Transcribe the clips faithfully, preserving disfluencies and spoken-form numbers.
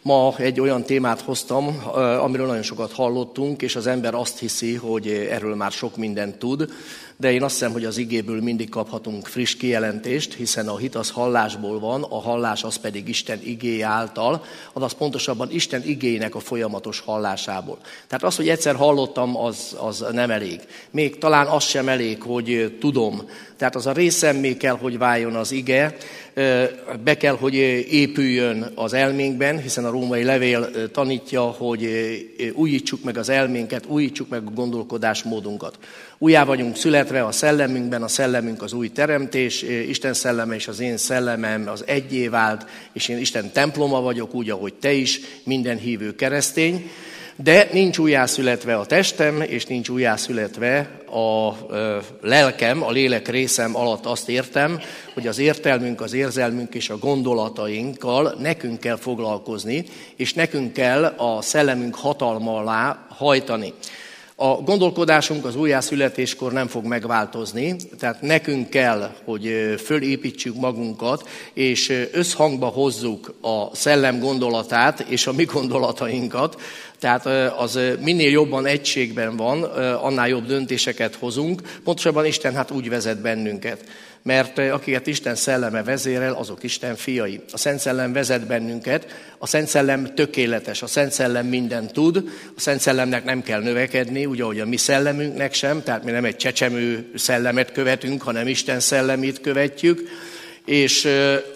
Ma egy olyan témát hoztam, amiről nagyon sokat hallottunk, és az ember azt hiszi, hogy erről már sok mindent tud, de én azt hiszem, hogy az igéből mindig kaphatunk friss kijelentést, hiszen a hit az hallásból van, a hallás az pedig Isten igéje által, azaz pontosabban Isten igéjének a folyamatos hallásából. Tehát az, hogy egyszer hallottam, az, az nem elég. Még talán az sem elég, hogy tudom. Tehát az a részemmé kell, hogy váljon az ige, be kell, hogy épüljön az elménkben, hiszen a római levél tanítja, hogy újítsuk meg az elménket, újítsuk meg a gondolkodásmódunkat. Újjá vagyunk születve a szellemünkben, a szellemünk az új teremtés, Isten szelleme és az én szellemem az egyé vált, és én Isten temploma vagyok, úgy, ahogy te is, minden hívő keresztény. De nincs újjászületve a testem, és nincs újjászületve a lelkem, a lélek részem alatt azt értem, hogy az értelmünk, az érzelmünk és a gondolatainkkal nekünk kell foglalkozni, és nekünk kell a szellemünk hatalma alá hajtani. A gondolkodásunk az újjászületéskor nem fog megváltozni, tehát nekünk kell, hogy fölépítsük magunkat, és összhangba hozzuk a szellem gondolatát és a mi gondolatainkat. Tehát az minél jobban egységben van, annál jobb döntéseket hozunk. Pontosabban Isten hát úgy vezet bennünket. Mert akiket Isten szelleme vezérel, azok Isten fiai. A Szent Szellem vezet bennünket, a Szent Szellem tökéletes, a Szent Szellem mindent tud, a Szent Szellemnek nem kell növekedni, úgy ahogy a mi szellemünknek sem, tehát mi nem egy csecsemő szellemet követünk, hanem Isten szellemét követjük, és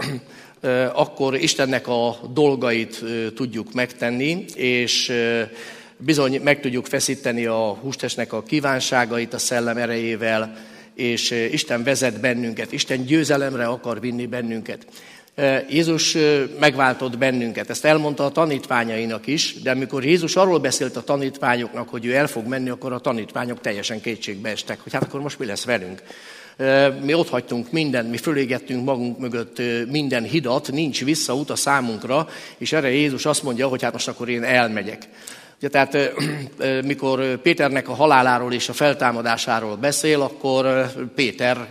akkor Istennek a dolgait tudjuk megtenni, és bizony meg tudjuk feszíteni a hústestnek a kívánságait a szellem erejével, és Isten vezet bennünket, Isten győzelemre akar vinni bennünket. Jézus megváltott bennünket, ezt elmondta a tanítványainak is, de amikor Jézus arról beszélt a tanítványoknak, hogy ő el fog menni, akkor a tanítványok teljesen kétségbe estek, hogy hát akkor most mi lesz velünk. Mi ott hagytunk mindent, mi fölégettünk magunk mögött minden hidat, nincs visszaút a számunkra, és erre Jézus azt mondja, hogy hát most akkor én elmegyek. Ugye, tehát mikor Péternek a haláláról és a feltámadásáról beszél, akkor Péter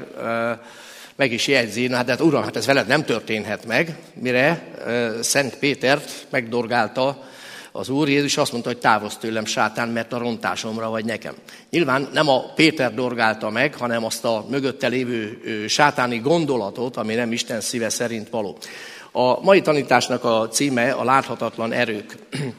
meg is jegyzi, na, hát uram, hát ez veled nem történhet meg, mire Szent Pétert megdorgálta az Úr Jézus, azt mondta, hogy távozz tőlem, sátán, mert a rontásomra vagy nekem. Nyilván nem a Péter dorgálta meg, hanem azt a mögötte lévő sátáni gondolatot, ami nem Isten szíve szerint való. A mai tanításnak a címe a láthatatlan erők.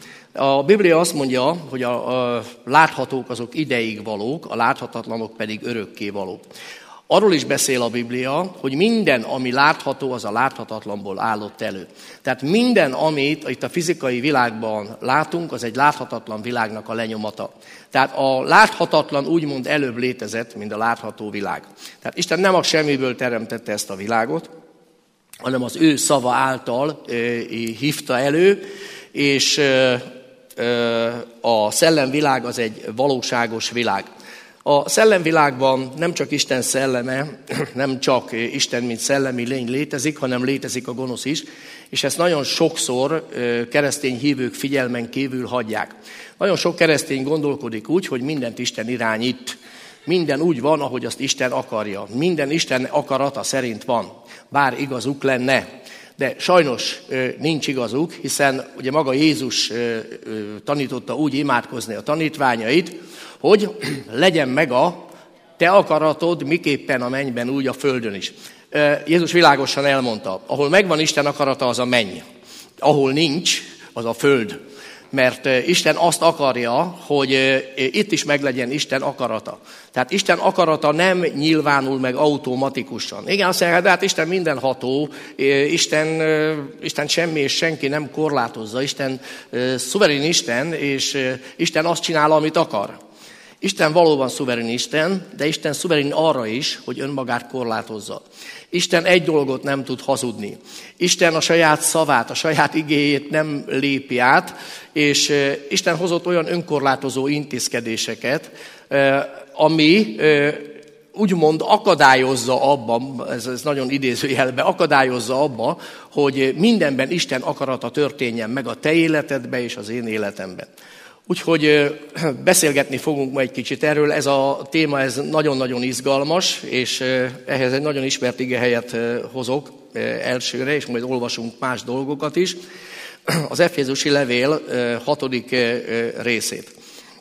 A Biblia azt mondja, hogy a, a láthatók azok ideig valók, a láthatatlanok pedig örökké valók. Arról is beszél a Biblia, hogy minden, ami látható, az a láthatatlanból állott elő. Tehát minden, amit itt a fizikai világban látunk, az egy láthatatlan világnak a lenyomata. Tehát a láthatatlan úgymond előbb létezett, mint a látható világ. Tehát Isten nem a semmiből teremtette ezt a világot, hanem az ő szava által ö, hívta elő, és ö, ö, a szellemvilág az egy valóságos világ. A szellemvilágban nem csak Isten szelleme, nem csak Isten, mint szellemi lény létezik, hanem létezik a gonosz is, és ezt nagyon sokszor keresztény hívők figyelmen kívül hagyják. Nagyon sok keresztény gondolkodik úgy, hogy mindent Isten irányít. Minden úgy van, ahogy azt Isten akarja. Minden Isten akarata szerint van, bár igazuk lenne. De sajnos nincs igazuk, hiszen ugye maga Jézus tanította úgy imádkozni a tanítványait, hogy legyen meg a te akaratod miképpen a mennyben, úgy a földön is. Jézus világosan elmondta, ahol megvan Isten akarata, az a menny. Ahol nincs, az a föld. Mert Isten azt akarja, hogy itt is meglegyen Isten akarata. Tehát Isten akarata nem nyilvánul meg automatikusan. Igen, azt mondják, de hát Isten mindenható, Isten, Isten semmi és senki nem korlátozza, Isten szuverén Isten, és Isten azt csinál, amit akar. Isten valóban szuverén Isten, de Isten szuverén arra is, hogy önmagát korlátozza. Isten egy dolgot nem tud hazudni. Isten a saját szavát, a saját igéjét nem lépi át, és Isten hozott olyan önkorlátozó intézkedéseket, ami úgymond akadályozza abba, ez, ez nagyon idézőjelben, akadályozza abba, hogy mindenben Isten akarata történjen meg a te életedben és az én életemben. Úgyhogy beszélgetni fogunk ma egy kicsit erről. Ez a téma ez nagyon-nagyon izgalmas, és ehhez egy nagyon ismert igehelyet hozok elsőre, és majd olvasunk más dolgokat is. az Efézusi levél hatodik részét.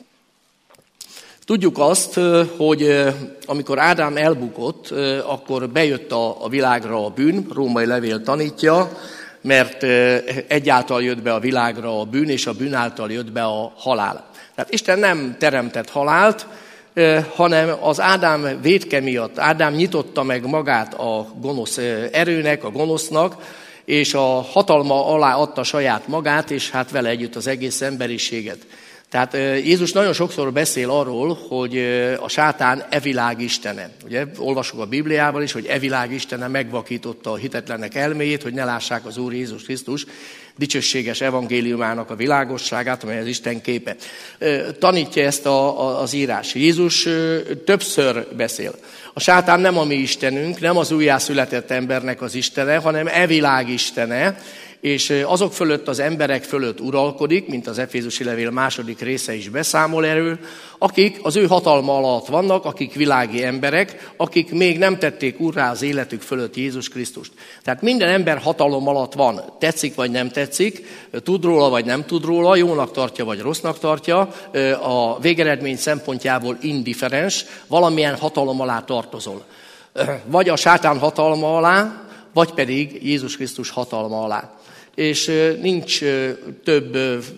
Tudjuk azt, hogy amikor Ádám elbukott, akkor bejött a világra a bűn, római levél tanítja, mert egyáltal jött be a világra a bűn, és a bűn által jött be a halál. Tehát Isten nem teremtett halált, hanem az Ádám vétke miatt. Ádám nyitotta meg magát a gonosz erőnek, a gonosznak, és a hatalma alá adta saját magát, és hát vele együtt az egész emberiséget. Tehát Jézus nagyon sokszor beszél arról, hogy a sátán e világ istene. Ugye, olvasok a Bibliában is, hogy e világ istene megvakította a hitetlenek elméjét, hogy ne lássák az Úr Jézus Krisztus dicsőséges evangéliumának a világosságát, amely az Isten képe. Tanítja ezt a, a, az írás. Jézus többször beszél. A sátán nem a mi istenünk, nem az újjászületett embernek az istene, hanem e világ istene, és azok fölött, az emberek fölött uralkodik, mint az Efézusi levél második része is beszámol erről, akik az ő hatalma alatt vannak, akik világi emberek, akik még nem tették urrá az életük fölött Jézus Krisztust. Tehát minden ember hatalom alatt van, tetszik vagy nem tetszik, tud róla vagy nem tud róla, jónak tartja vagy rossznak tartja, a végeredmény szempontjából indifferens, valamilyen hatalom alá tartozol. Vagy a sátán hatalma alá, vagy pedig Jézus Krisztus hatalma alá. És nincs több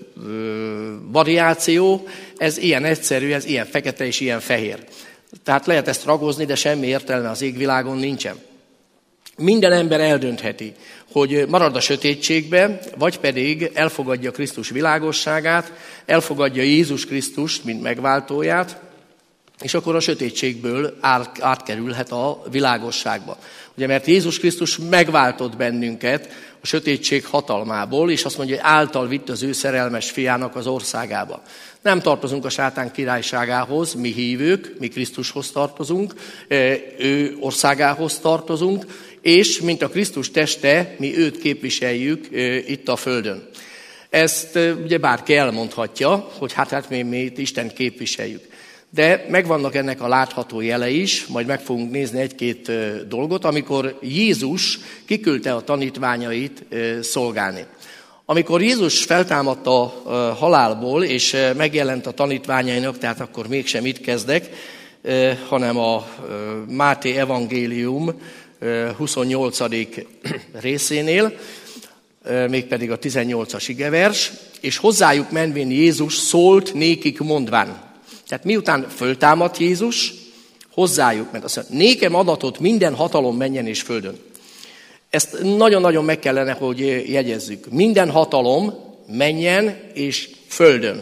variáció, ez ilyen egyszerű, ez ilyen fekete és ilyen fehér. Tehát lehet ezt ragozni, de semmi értelme az égvilágon nincsen. Minden ember eldöntheti, hogy marad a sötétségbe, vagy pedig elfogadja Krisztus világosságát, elfogadja Jézus Krisztust, mint megváltóját, és akkor a sötétségből átkerülhet a világosságba. Ugye, mert Jézus Krisztus megváltott bennünket a sötétség hatalmából, és azt mondja, hogy által vitt az ő szerelmes fiának az országába. Nem tartozunk a sátán királyságához, mi hívők, mi Krisztushoz tartozunk, ő országához tartozunk, és mint a Krisztus teste, mi őt képviseljük itt a földön. Ezt ugye bárki elmondhatja, hogy hát, hát mi, mi itt Istent képviseljük. De megvannak ennek a látható jele is, majd meg fogunk nézni egy-két dolgot, amikor Jézus kiküldte a tanítványait szolgálni. Amikor Jézus feltámadt a halálból, és megjelent a tanítványainak, tehát akkor mégsem itt kezdek, hanem a Máté evangélium huszonnyolcadik részénél, mégpedig a tizennyolcas igevers, és hozzájuk menvén Jézus szólt nékik mondván. Tehát miután föltámadt Jézus, hozzájuk, mert azt mondja, nékem adatot minden hatalom menjen és földön. Ezt nagyon-nagyon meg kellene, hogy jegyezzük. Minden hatalom menjen és földön.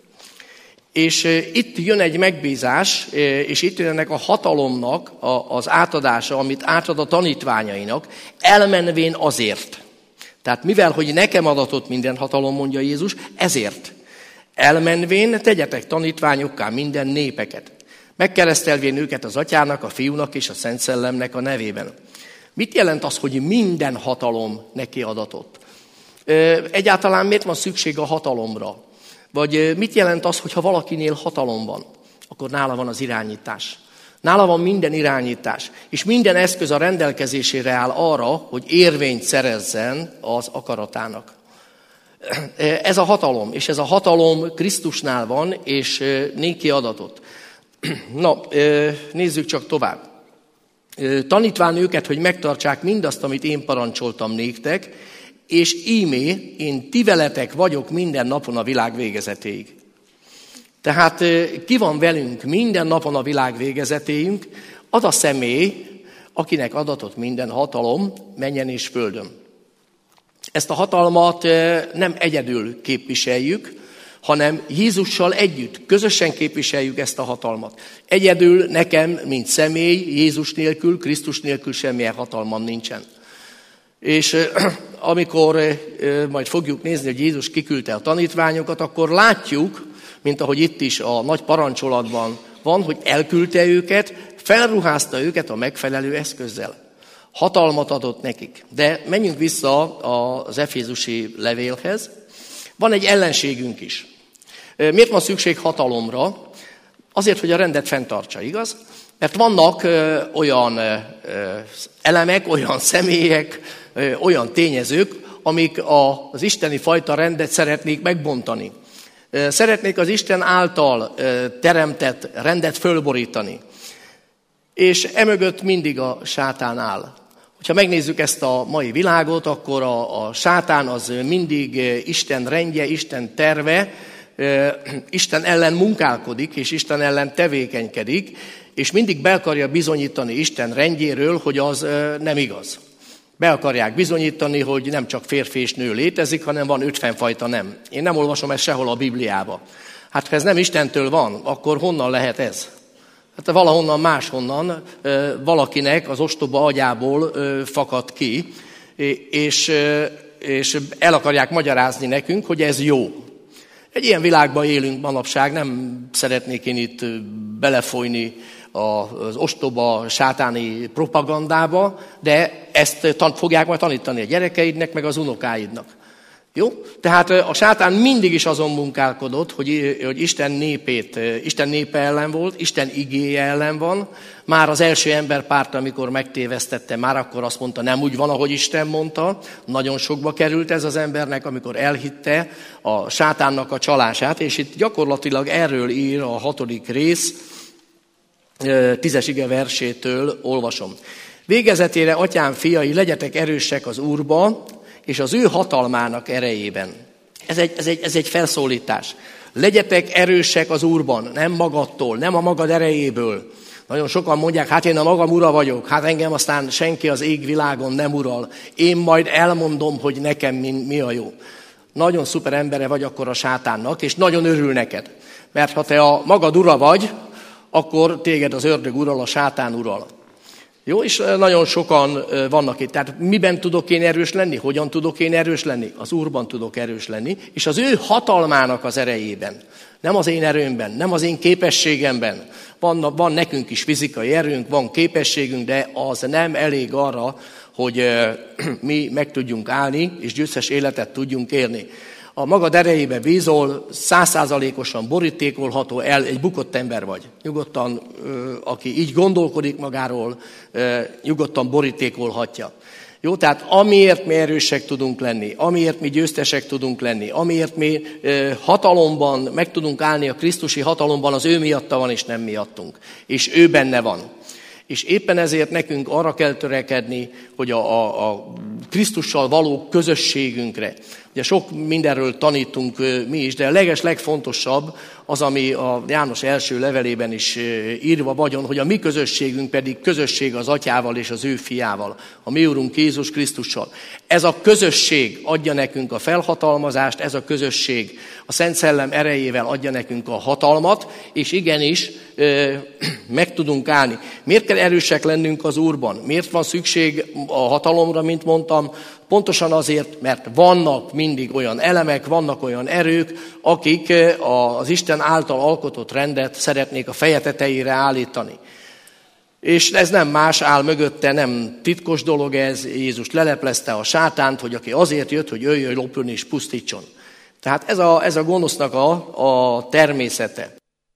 És itt jön egy megbízás, és itt jön ennek a hatalomnak az átadása, amit átad a tanítványainak, elmenvén azért. Tehát mivel, hogy nekem adatot minden hatalom, mondja Jézus, ezért. Elmenvén tegyetek tanítványokká minden népeket. Megkeresztelvén őket az Atyának, a Fiúnak és a Szent Szellemnek a nevében. Mit jelent az, hogy minden hatalom neki adatott? Egyáltalán miért van szükség a hatalomra? Vagy mit jelent az, hogyha valakinél hatalom van? Akkor nála van az irányítás. Nála van minden irányítás. És minden eszköz a rendelkezésére áll arra, hogy érvényt szerezzen az akaratának. Ez a hatalom, és ez a hatalom Krisztusnál van, és néki adatot. Na, nézzük csak tovább. Tanítván őket, hogy megtartsák mindazt, amit én parancsoltam néktek, és ímé, én ti veletek vagyok minden napon a világ végezetéig. Tehát ki van velünk minden napon a világ végezetéig? Az a személy, akinek adatot minden hatalom, menjen és földön. Ezt a hatalmat nem egyedül képviseljük, hanem Jézussal együtt, közösen képviseljük ezt a hatalmat. Egyedül nekem, mint személy, Jézus nélkül, Krisztus nélkül semmilyen hatalmam nincsen. És amikor majd fogjuk nézni, hogy Jézus kiküldte a tanítványokat, akkor látjuk, mint ahogy itt is a nagy parancsolatban van, hogy elküldte őket, felruházta őket a megfelelő eszközzel. Hatalmat adott nekik. De menjünk vissza az efézusi levélhez. Van egy ellenségünk is. Miért van szükség hatalomra? Azért, hogy a rendet fenntartsa, igaz? Mert vannak olyan elemek, olyan személyek, olyan tényezők, amik az isteni fajta rendet szeretnék megbontani. Szeretnék az Isten által teremtett rendet fölborítani. És emögött mindig a sátán áll. Ha megnézzük ezt a mai világot, akkor a, a sátán az mindig Isten rendje, Isten terve, Isten ellen munkálkodik, és Isten ellen tevékenykedik, és mindig be akarja bizonyítani Isten rendjéről, hogy az nem igaz. Be akarják bizonyítani, hogy nem csak férfi és nő létezik, hanem van ötven fajta nem. Én nem olvasom ezt sehol a Bibliába. Hát ha ez nem Istentől van, akkor honnan lehet ez? Hát valahonnan máshonnan valakinek az ostoba agyából fakad ki, és, és el akarják magyarázni nekünk, hogy ez jó. Egy ilyen világban élünk manapság, nem szeretnék én itt belefolyni az ostoba sátáni propagandába, de ezt fogják majd tanítani a gyerekeidnek, meg az unokáidnak. Jó? Tehát a sátán mindig is azon munkálkodott, hogy, hogy Isten népét, Isten népe ellen volt, Isten igéje ellen van. Már az első emberpárt, amikor megtévesztette, már akkor azt mondta, nem úgy van, ahogy Isten mondta. Nagyon sokba került ez az embernek, amikor elhitte a sátánnak a csalását, és itt gyakorlatilag erről ír a hatodik rész, tízes ige versétől olvasom. Végezetére, atyám fiai, legyetek erősek az Úrba, és az ő hatalmának erejében. Ez egy, ez, egy, ez egy felszólítás. Legyetek erősek az Úrban, nem magadtól, nem a magad erejéből. Nagyon sokan mondják, hát én a magam ura vagyok, hát engem aztán senki az égvilágon nem ural. Én majd elmondom, hogy nekem mi, mi a jó. Nagyon szuper embere vagy akkor a sátánnak, és nagyon örül neked. Mert ha te a magad ura vagy, akkor téged az ördög ural, a sátán ural. Jó, és nagyon sokan vannak itt. Tehát miben tudok én erős lenni? Hogyan tudok én erős lenni? Az Úrban tudok erős lenni, és az ő hatalmának az erejében. Nem az én erőmben, nem az én képességemben. Van, van nekünk is fizikai erőnk, van képességünk, de az nem elég arra, hogy mi meg tudjunk állni, és győztes életet tudjunk élni. A magad erejébe bízol, százszázalékosan borítékolható el, egy bukott ember vagy. Nyugodtan, aki így gondolkodik magáról, nyugodtan borítékolhatja. Jó, tehát amiért mi erősek tudunk lenni, amiért mi győztesek tudunk lenni, amiért mi hatalomban meg tudunk állni a krisztusi hatalomban, az ő miatta van, és nem miattunk. És ő benne van. És éppen ezért nekünk arra kell törekedni, hogy a, a, a Krisztussal való közösségünkre, ugye sok mindenről tanítunk mi is, de a leges legfontosabb az, ami a János első levelében is írva vagyon, hogy a mi közösségünk pedig közösség az Atyával és az ő fiával, a mi Urunk Jézus Krisztussal. Ez a közösség adja nekünk a felhatalmazást, ez a közösség a Szent Szellem erejével adja nekünk a hatalmat, és igenis meg tudunk állni. Miért kell erősek lennünk az Úrban? Miért van szükség a hatalomra, mint mondtam? Pontosan azért, mert vannak mindig olyan elemek, vannak olyan erők, akik az Isten által alkotott rendet szeretnék a feje tetejére állítani. És ez nem más áll mögötte, nem titkos dolog ez, Jézus leleplezte a sátánt, hogy aki azért jött, hogy jöjjön, lopjon és pusztítson. Tehát ez a, ez a gonosznak a, a természete.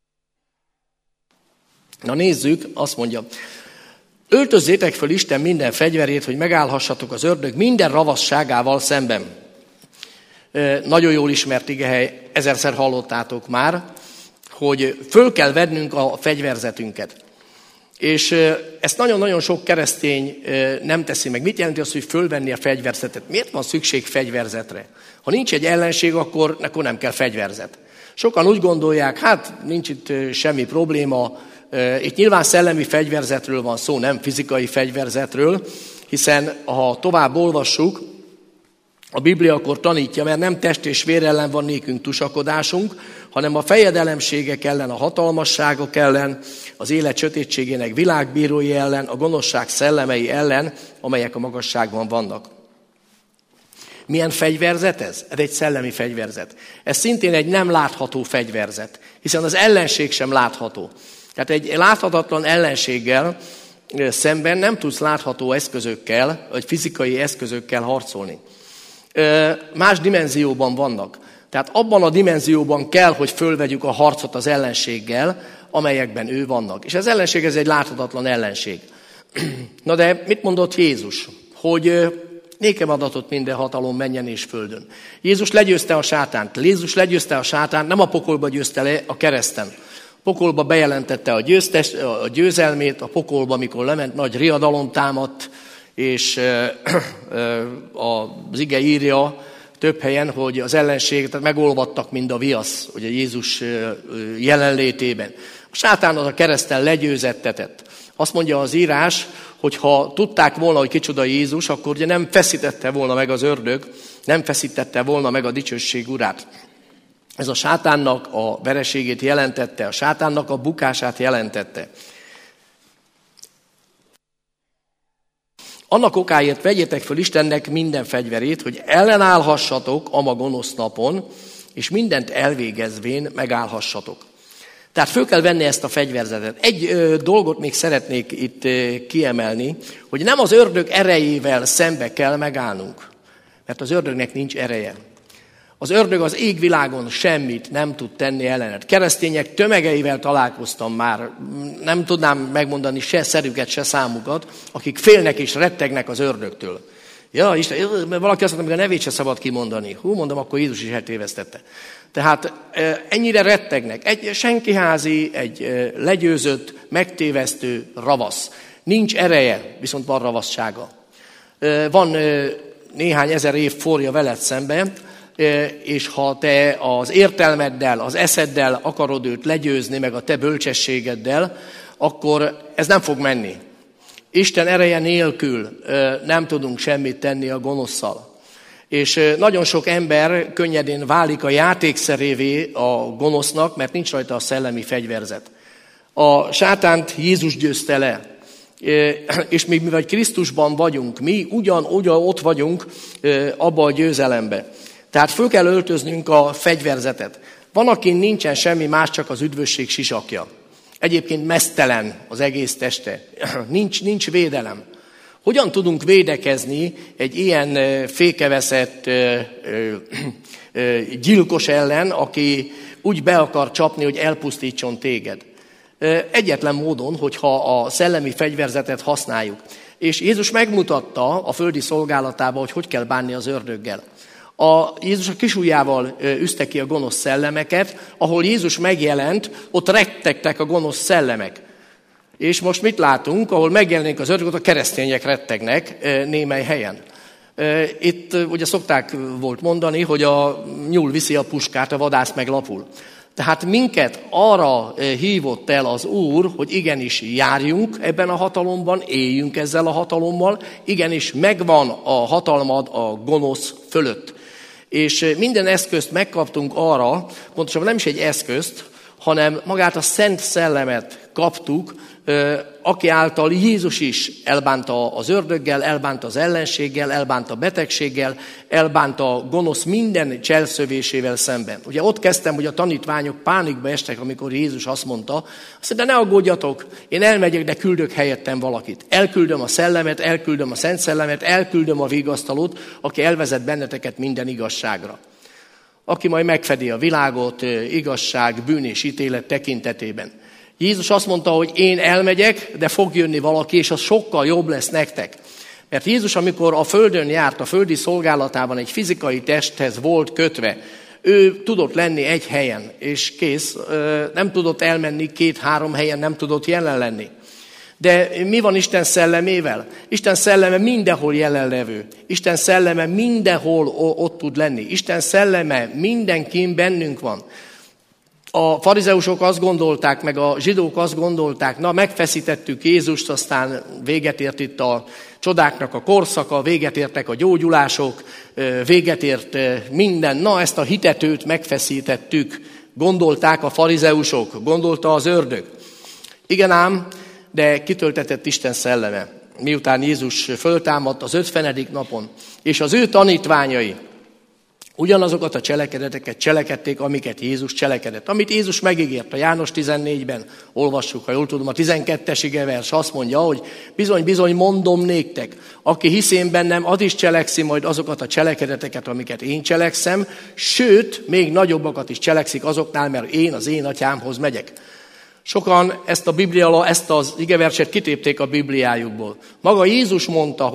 Na nézzük, azt mondja, öltözzétek föl Isten minden fegyverét, hogy megállhassatok az ördög minden ravasságával szemben. Nagyon jól ismert igehely, ezerszer hallottátok már, hogy föl kell vennünk a fegyverzetünket. És ezt nagyon-nagyon sok keresztény nem teszi meg. Mit jelenti az, hogy fölvenni a fegyverzetet? Miért van szükség fegyverzetre? Ha nincs egy ellenség, akkor, akkor nem kell fegyverzet. Sokan úgy gondolják, hát nincs itt semmi probléma, itt nyilván szellemi fegyverzetről van szó, nem fizikai fegyverzetről, hiszen ha tovább olvassuk, a Biblia akkor tanítja, mert nem test és vér ellen van nékünk tusakodásunk, hanem a fejedelemségek ellen, a hatalmasságok ellen, az élet sötétségének világbírói ellen, a gonoszság szellemei ellen, amelyek a magasságban vannak. Milyen fegyverzet ez? Ez egy szellemi fegyverzet. Ez szintén egy nem látható fegyverzet, hiszen az ellenség sem látható. Tehát egy láthatatlan ellenséggel szemben nem tudsz látható eszközökkel, vagy fizikai eszközökkel harcolni. Más dimenzióban vannak. Tehát abban a dimenzióban kell, hogy fölvegyük a harcot az ellenséggel, amelyekben ő vannak. És az ellenség ez egy láthatatlan ellenség. Na de mit mondott Jézus? Hogy nékem adatot minden hatalom menjen és földön. Jézus legyőzte a sátánt. Jézus legyőzte a sátánt, nem a pokolba győzte le, a kereszten. A pokolba bejelentette a, győztes, a győzelmét, a pokolba, mikor lement, nagy riadalom támadt, és az ige írja több helyen, hogy az ellenséget megolvadtak, mint a viasz, ugye Jézus jelenlétében. A sátán az a kereszten legyőzettetett. Azt mondja az írás, hogy ha tudták volna, hogy kicsoda Jézus, akkor ugye nem feszítette volna meg az ördög, nem feszítette volna meg a dicsőség urát. Ez a sátánnak a vereségét jelentette, a sátánnak a bukását jelentette. Annak okáért vegyétek föl Istennek minden fegyverét, hogy ellenállhassatok a ma gonosz napon, és mindent elvégezvén megállhassatok. Tehát föl kell venni ezt a fegyverzetet. Egy ö, dolgot még szeretnék itt ö, kiemelni, hogy nem az ördög erejével szembe kell megállnunk, mert az ördögnek nincs ereje. Az ördög az égvilágon semmit nem tud tenni ellenet. Keresztények tömegeivel találkoztam már, nem tudnám megmondani se szerüket, se számukat, akik félnek és rettegnek az ördögtől. Ja, Isten, valaki azt mondta, hogy a nevét se szabad kimondani. Hú, mondom, akkor Jézus is eltévesztette. Tehát ennyire rettegnek. Egy senkiházi, egy legyőzött, megtévesztő ravasz. Nincs ereje, viszont van ravaszsága. Van néhány ezer év forja veled szembe, és ha te az értelmeddel, az eszeddel akarod őt legyőzni, meg a te bölcsességeddel, akkor ez nem fog menni. Isten ereje nélkül nem tudunk semmit tenni a gonoszszal. És nagyon sok ember könnyedén válik a játékszerévé a gonosznak, mert nincs rajta a szellemi fegyverzet. A sátánt Jézus győzte le, és mi, mivel Krisztusban vagyunk, mi ugyan, ugyan ott vagyunk abba a győzelembe. Tehát föl kell öltöznünk a fegyverzetet. Van, akin nincsen semmi más, csak az üdvösség sisakja. Egyébként meztelen az egész teste. Nincs, nincs védelem. Hogyan tudunk védekezni egy ilyen fékeveszett gyilkos ellen, aki úgy be akar csapni, hogy elpusztítson téged? Egyetlen módon, hogyha a szellemi fegyverzetet használjuk. És Jézus megmutatta a földi szolgálatában, hogy hogy kell bánni az ördöggel. A Jézus a kisujjával üzte ki a gonosz szellemeket, ahol Jézus megjelent, ott rettegtek a gonosz szellemek. És most mit látunk, ahol megjelenik az ördög, ott a keresztények rettegnek némely helyen. Itt ugye szokták volt mondani, hogy a nyúl viszi a puskát, a vadász meg lapul. Tehát minket arra hívott el az Úr, hogy igenis járjunk ebben a hatalomban, éljünk ezzel a hatalommal, igenis megvan a hatalmad a gonosz fölött. És minden eszközt megkaptunk arra, pontosabban nem is egy eszközt, hanem magát a Szent Szellemet kaptuk, aki által Jézus is elbánta az ördöggel, elbánta az ellenséggel, elbánta a betegséggel, elbánta a gonosz minden cselszövésével szemben. Ugye ott kezdtem, hogy a tanítványok pánikba estek, amikor Jézus azt mondta, azt mondta, ne aggódjatok, én elmegyek, de küldök helyettem valakit. Elküldöm a szellemet, elküldöm a Szent Szellemet, elküldöm a vigasztalót, aki elvezet benneteket minden igazságra. Aki majd megfedi a világot igazság, bűn és ítélet tekintetében. Jézus azt mondta, hogy én elmegyek, de fog jönni valaki, és az sokkal jobb lesz nektek. Mert Jézus, amikor a földön járt, a földi szolgálatában egy fizikai testhez volt kötve, ő tudott lenni egy helyen, és kész, nem tudott elmenni két-három helyen, nem tudott jelen lenni. De mi van Isten szellemével? Isten szelleme mindenhol jelenlevő. Isten szelleme mindenhol ott tud lenni. Isten szelleme mindenkin bennünk van. A farizeusok azt gondolták, meg a zsidók azt gondolták, na megfeszítettük Jézust, aztán véget ért itt a csodáknak a korszaka, véget értek a gyógyulások, véget ért minden. Na ezt a hitetőt megfeszítettük, gondolták a farizeusok, gondolta az ördög. Igen ám, de kitöltetett Isten szelleme, miután Jézus föltámadt az ötvenedik napon, és az ő tanítványai ugyanazokat a cselekedeteket cselekedték, amiket Jézus cselekedett. Amit Jézus megígért a János tizennégyben, olvassuk, ha jól tudom, a tizenkettes igevers azt mondja, hogy bizony, bizony mondom néktek, aki hisz én bennem, az is cselekszi majd azokat a cselekedeteket, amiket én cselekszem, sőt, még nagyobbakat is cselekszik azoknál, mert én az én atyámhoz megyek. Sokan ezt a Biblia, ezt az igeverset kitépték a Bibliájukból. Maga Jézus mondta, hogy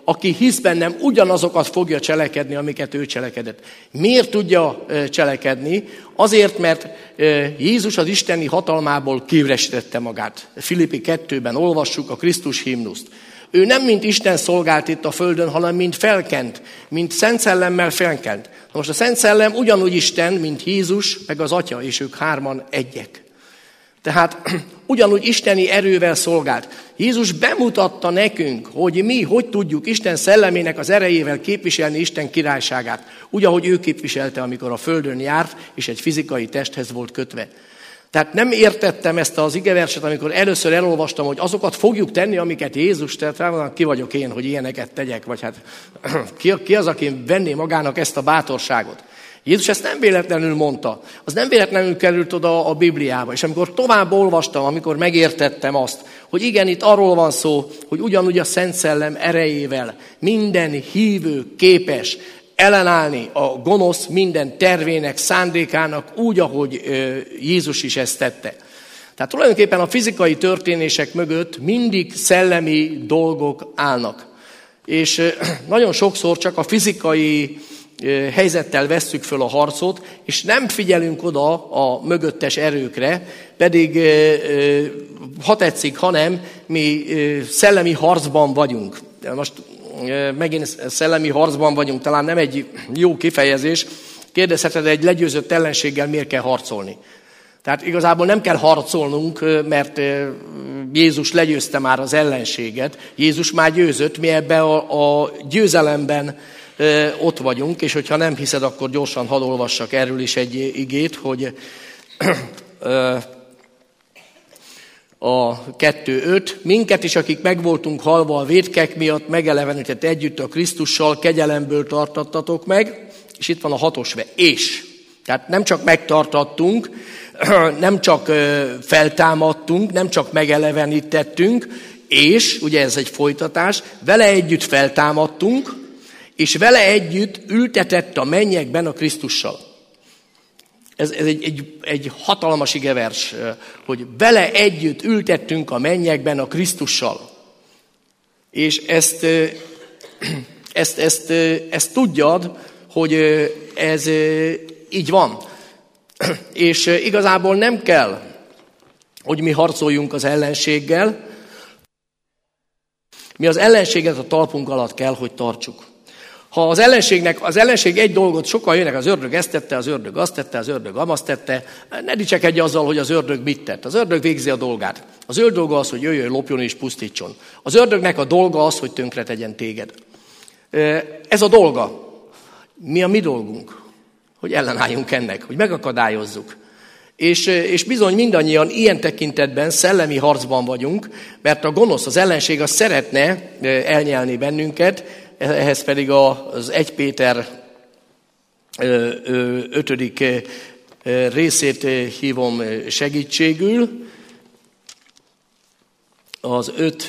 aki hisz bennem, ugyanazokat fogja cselekedni, amiket ő cselekedett. Miért tudja cselekedni? Azért, mert Jézus az isteni hatalmából kiüresítette magát. Filippi kettőben olvassuk a Krisztus himnuszt. Ő nem mint Isten szolgált itt a földön, hanem mint felkent, mint Szent Szellemmel felkent. Na most a Szent Szellem ugyanúgy Isten, mint Jézus, meg az Atya, és ők hárman egyek. Tehát ugyanúgy isteni erővel szolgált. Jézus bemutatta nekünk, hogy mi hogy tudjuk Isten szellemének az erejével képviselni Isten királyságát. Úgy, ahogy ő képviselte, amikor a földön járt, és egy fizikai testhez volt kötve. Tehát nem értettem ezt az igeverset, amikor először elolvastam, hogy azokat fogjuk tenni, amiket Jézus tett. Ki vagyok én, hogy ilyeneket tegyek, vagy hát ki, ki az, aki venné magának ezt a bátorságot. Jézus ezt nem véletlenül mondta, az nem véletlenül került oda a Bibliába. És amikor tovább olvastam, amikor megértettem azt, hogy igen, itt arról van szó, hogy ugyanúgy a Szent Szellem erejével minden hívő képes ellenállni a gonosz minden tervének, szándékának úgy, ahogy Jézus is ezt tette. Tehát tulajdonképpen a fizikai történések mögött mindig szellemi dolgok állnak. És nagyon sokszor csak a fizikai helyzettel vesszük föl a harcot, és nem figyelünk oda a mögöttes erőkre, pedig ha tetszik, hanem mi szellemi harcban vagyunk. Most megint szellemi harcban vagyunk, talán nem egy jó kifejezés. Kérdezheted, egy legyőzött ellenséggel miért kell harcolni? Tehát igazából nem kell harcolnunk, mert Jézus legyőzte már az ellenséget. Jézus már győzött, mi ebben a, a győzelemben ott vagyunk, és hogyha nem hiszed, akkor gyorsan hadd olvassak erről is egy igét, hogy a kettő öt, minket is, akik megvoltunk halva a vétkek miatt, megelevenített együtt a Krisztussal, kegyelemből tartattatok meg, és itt van a hatosve, és. Tehát nem csak megtartattunk, nem csak feltámadtunk, nem csak megelevenítettünk, és, ugye ez egy folytatás, vele együtt feltámadtunk, és vele együtt ültetett a mennyekben a Krisztussal. Ez, ez egy, egy, egy hatalmas igevers, hogy vele együtt ültettünk a mennyekben a Krisztussal. És ezt, ezt, ezt, ezt tudjad, hogy ez így van. És igazából nem kell, hogy mi harcoljunk az ellenséggel, mi az ellenséget a talpunk alatt kell, hogy tartsuk. Ha az ellenségnek, az ellenség egy dolgot, sokan jönnek, az ördög ezt tette, az ördög azt tette, az ördög amazt tette, ne dicsekedj azzal, hogy az ördög mit tett. Az ördög végzi a dolgát. Az ő dolga az, hogy jöjjön, lopjon és pusztítson. Az ördögnek a dolga az, hogy tönkre tegyen téged. Ez a dolga. Mi a mi dolgunk? Hogy ellenálljunk ennek, hogy megakadályozzuk. És, és bizony mindannyian ilyen tekintetben szellemi harcban vagyunk, mert a gonosz, az ellenség az szeretne elnyelni bennünket, ehhez pedig az Egy Péter ötödik részét hívom segítségül, az öt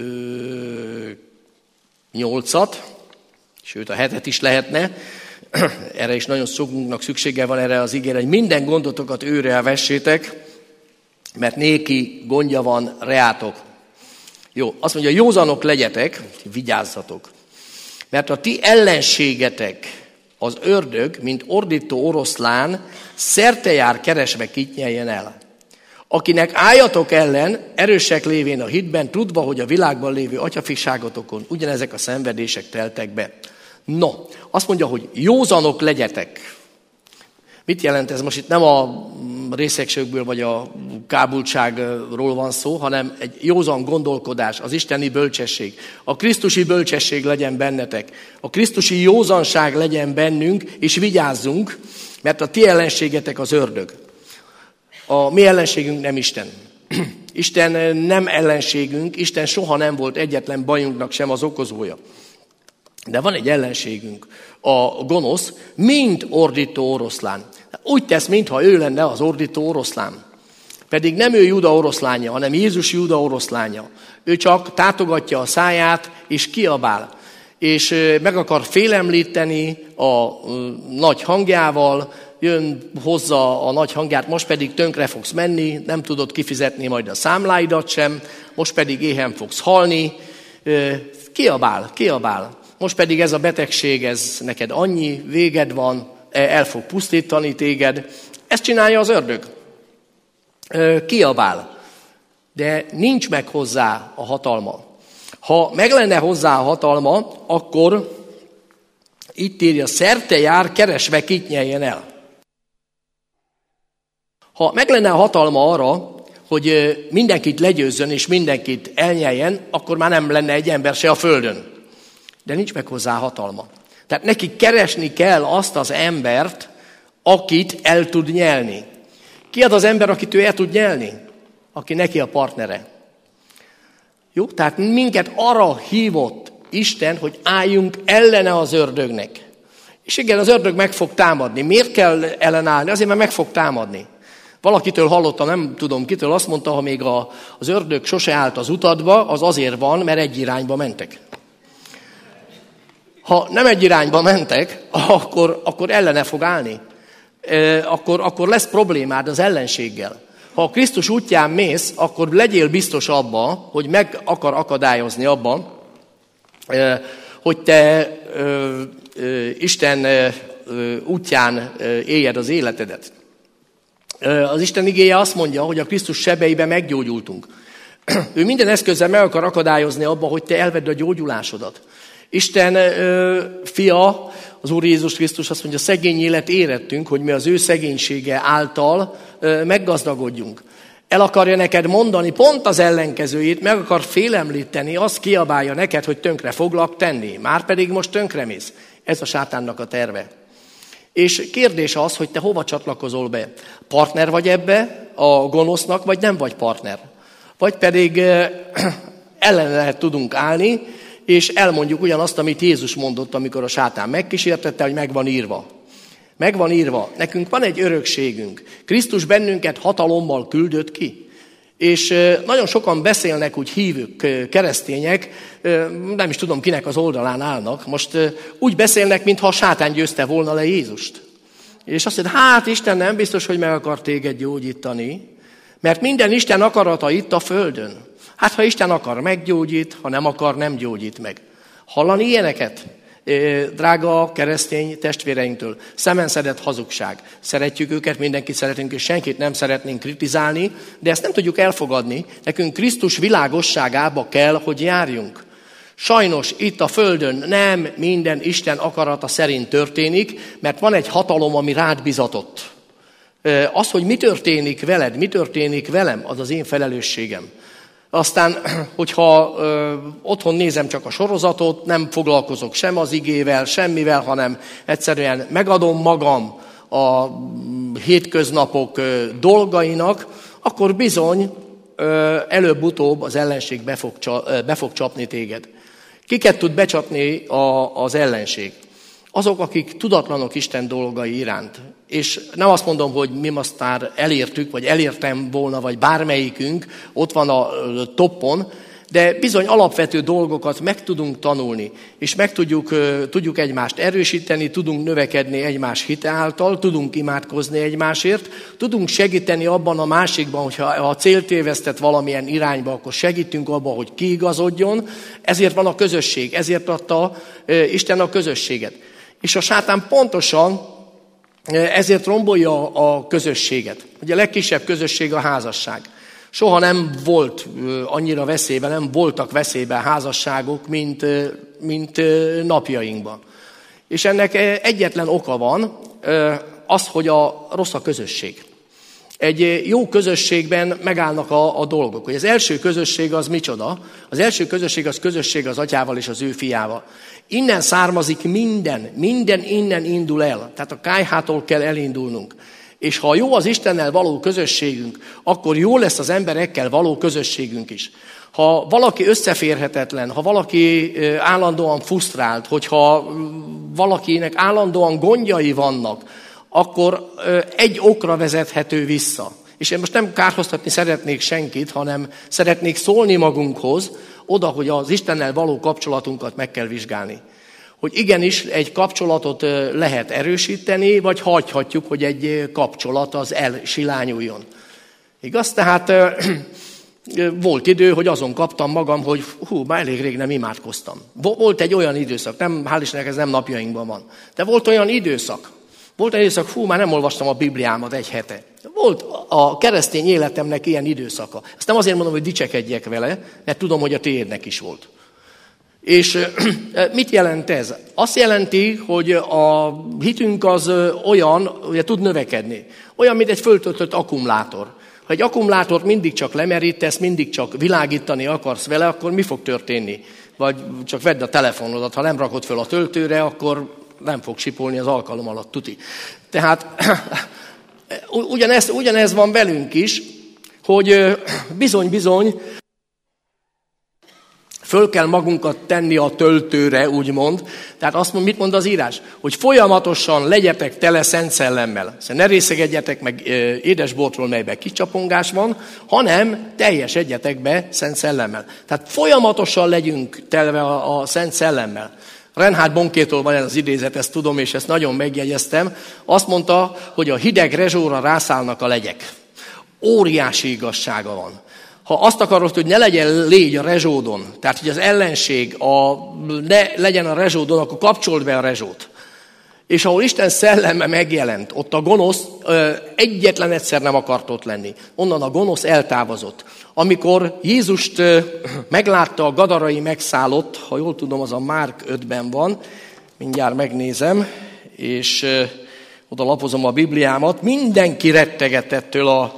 nyolcat, sőt a hetet is lehetne, erre is nagyon sokunknak szüksége van erre az igére, hogy minden gondotokat őre elvessétek, mert néki gondja van reátok. Jó, azt mondja, józanok legyetek, vigyázzatok, mert a ti ellenségetek, az ördög, mint ordító oroszlán, szerte jár keresve kit nyeljen el. Akinek álljatok ellen, erősek lévén a hitben, tudva, hogy a világban lévő atyafiságotokon ugyanezek a szenvedések teltek be. No, azt mondja, hogy józanok legyetek. Mit jelent ez? Most itt nem a részegségből vagy a kábultságról van szó, hanem egy józan gondolkodás, az isteni bölcsesség. A krisztusi bölcsesség legyen bennetek. A krisztusi józanság legyen bennünk, és vigyázzunk, mert a ti ellenségetek az ördög. A mi ellenségünk nem Isten. Isten nem ellenségünk, Isten soha nem volt egyetlen bajunknak sem az okozója. De van egy ellenségünk, a gonosz, mint ordító oroszlán. Úgy tesz, mintha ő lenne az ordító oroszlán. Pedig nem ő Júda oroszlánja, hanem Jézus Júda oroszlánja. Ő csak tátogatja a száját, és kiabál. És meg akar félemlíteni a nagy hangjával, jön hozzá a nagy hangját, most pedig tönkre fogsz menni, nem tudod kifizetni majd a számláidat sem, most pedig éhen fogsz halni, kiabál, kiabál. Most pedig ez a betegség, ez neked annyi véged van, el fog pusztítani téged. Ezt csinálja az ördög. Kiabál, de nincs meg hozzá a hatalma. Ha meg lenne hozzá a hatalma, akkor itt írja, szerte jár, keresve kit nyeljen el. Ha meg lenne a hatalma arra, hogy mindenkit legyőzzön és mindenkit elnyeljen, akkor már nem lenne egy ember se a földön. De nincs meg hozzá hatalma. Tehát neki keresni kell azt az embert, akit el tud nyelni. Ki az az ember, akit ő el tud nyelni? Aki neki a partnere. Jó? Tehát minket arra hívott Isten, hogy álljunk ellene az ördögnek. És igen, az ördög meg fog támadni. Miért kell ellenállni? Azért, mert meg fog támadni. Valakitől hallottam, nem tudom kitől, azt mondta, ha még a, az ördög sose állt az utadba, az azért van, mert egy irányba mentek. Ha nem egy irányba mentek, akkor, akkor ellene fog állni. E, akkor, akkor lesz problémád az ellenséggel. Ha a Krisztus útján mész, akkor legyél biztos abban, hogy meg akar akadályozni abban, e, hogy te e, e, Isten e, útján e, éljed az életedet. Az Isten igéje azt mondja, hogy a Krisztus sebeiben meggyógyultunk. Ő minden eszközzel meg akar akadályozni abba, hogy te elvedd a gyógyulásodat. Isten ö, fia, az Úr Jézus Krisztus azt mondja, szegény élet érettünk, hogy mi az ő szegénysége által ö, meggazdagodjunk. El akarja neked mondani pont az ellenkezőjét, meg akar félemlíteni, azt kiabálja neked, hogy tönkre foglak tenni. Márpedig most tönkremész. Ez a sátánnak a terve. És kérdés az, hogy te hova csatlakozol be. Partner vagy ebbe a gonosznak, vagy nem vagy partner. Vagy pedig ellene tudunk állni, és elmondjuk ugyanazt, amit Jézus mondott, amikor a sátán megkísértette, hogy meg van írva. Meg van írva. Nekünk van egy örökségünk. Krisztus bennünket hatalommal küldött ki. És nagyon sokan beszélnek, úgy hívők, keresztények, nem is tudom, kinek az oldalán állnak, most úgy beszélnek, mintha a sátán győzte volna le Jézust. És azt mondja, hát Isten nem biztos, hogy meg akar téged gyógyítani, mert minden Isten akarata itt a földön. Hát ha Isten akar, meggyógyít, ha nem akar, nem gyógyít meg. Hallani ilyeneket? Drága keresztény testvéreinktől, szemenszedett hazugság. Szeretjük őket, mindenkit szeretünk, és senkit nem szeretnénk kritizálni, de ezt nem tudjuk elfogadni. Nekünk Krisztus világosságába kell, hogy járjunk. Sajnos itt a földön nem minden Isten akarata szerint történik, mert van egy hatalom, ami rád bizatott. Az, hogy mi történik veled, mi történik velem, az az én felelősségem. Aztán, hogyha ö, otthon nézem csak a sorozatot, nem foglalkozok sem az igével, semmivel, hanem egyszerűen megadom magam a hétköznapok ö, dolgainak, akkor bizony ö, előbb-utóbb az ellenség be fog, csa, be fog csapni téged. Kiket tud becsapni a, az ellenség? Azok, akik tudatlanok Isten dolgai iránt. És nem azt mondom, hogy mi most már elértük, vagy elértem volna, vagy bármelyikünk ott van a toppon, de bizony alapvető dolgokat meg tudunk tanulni, és meg tudjuk, tudjuk egymást erősíteni, tudunk növekedni egymás hite által, tudunk imádkozni egymásért, tudunk segíteni abban a másikban, hogyha a cél tévesztett valamilyen irányba, akkor segítünk abban, hogy kiigazodjon. Ezért van a közösség, ezért adta Isten a közösséget. És a sátán pontosan ezért rombolja a közösséget. Ugye a legkisebb közösség a házasság. Soha nem volt annyira veszélyben, nem voltak veszélyben házasságok, mint, mint napjainkban. És ennek egyetlen oka van, az, hogy a rossz a közösség. Egy jó közösségben megállnak a, a dolgok. Hogy az első közösség az micsoda? Az első közösség az közösség az atyával és az ő fiával. Innen származik minden, minden innen indul el. Tehát a kályhától kell elindulnunk. És ha jó az Istennel való közösségünk, akkor jó lesz az emberekkel való közösségünk is. Ha valaki összeférhetetlen, ha valaki állandóan frusztrált, hogyha valakinek állandóan gondjai vannak, akkor egy okra vezethető vissza. És én most nem kárhoztatni szeretnék senkit, hanem szeretnék szólni magunkhoz, oda, hogy az Istennel való kapcsolatunkat meg kell vizsgálni. Hogy igenis egy kapcsolatot lehet erősíteni, vagy hagyhatjuk, hogy egy kapcsolat az elsilányuljon. Igaz? Tehát volt idő, hogy azon kaptam magam, hogy hú, már elég rég nem imádkoztam. Volt egy olyan időszak, nem, hál' Istennek ez nem napjainkban van, de volt olyan időszak, volt egy időszak, hú, már nem olvastam a Bibliámat egy hete. Volt a keresztény életemnek ilyen időszaka. Ezt nem azért mondom, hogy dicsekedjek vele, mert tudom, hogy a tiédnek is volt. És mit jelent ez? Azt jelenti, hogy a hitünk az olyan, hogy tud növekedni. Olyan, mint egy föltöltött akkumulátor. Ha egy akkumulátort mindig csak lemerítesz, mindig csak világítani akarsz vele, akkor mi fog történni? Vagy csak vedd a telefonodat, ha nem rakod föl a töltőre, akkor nem fog sipolni az alkalom alatt, tuti. Tehát ugyanez, ugyanez van velünk is, hogy bizony-bizony föl kell magunkat tenni a töltőre, úgymond. Tehát azt mond, mit mond az írás? Hogy folyamatosan legyetek tele Szent Szellemmel. Szóval ne részegedjetek meg édesbortról, melyben kicsapongás van, hanem teljesedjetek be Szent Szellemmel. Tehát folyamatosan legyünk telve a, a Szent Szellemmel. Reinhard Bonkétól van ez az idézet, ezt tudom, és ezt nagyon megjegyeztem. Azt mondta, hogy a hideg rezsóra rászállnak a legyek. Óriási igazsága van. Ha azt akarod, hogy ne legyen légy a rezsódon, tehát hogy az ellenség a, ne legyen a rezsódon, akkor kapcsold be a rezsót. És ahol Isten szelleme megjelent, ott a gonosz ö, egyetlen egyszer nem akart ott lenni. Onnan a gonosz eltávozott. Amikor Jézust ö, meglátta a gadarai megszállott, ha jól tudom, az a Márk ötben van, mindjárt megnézem, és ö, oda lapozom a Bibliámat, mindenki rettegett ettől a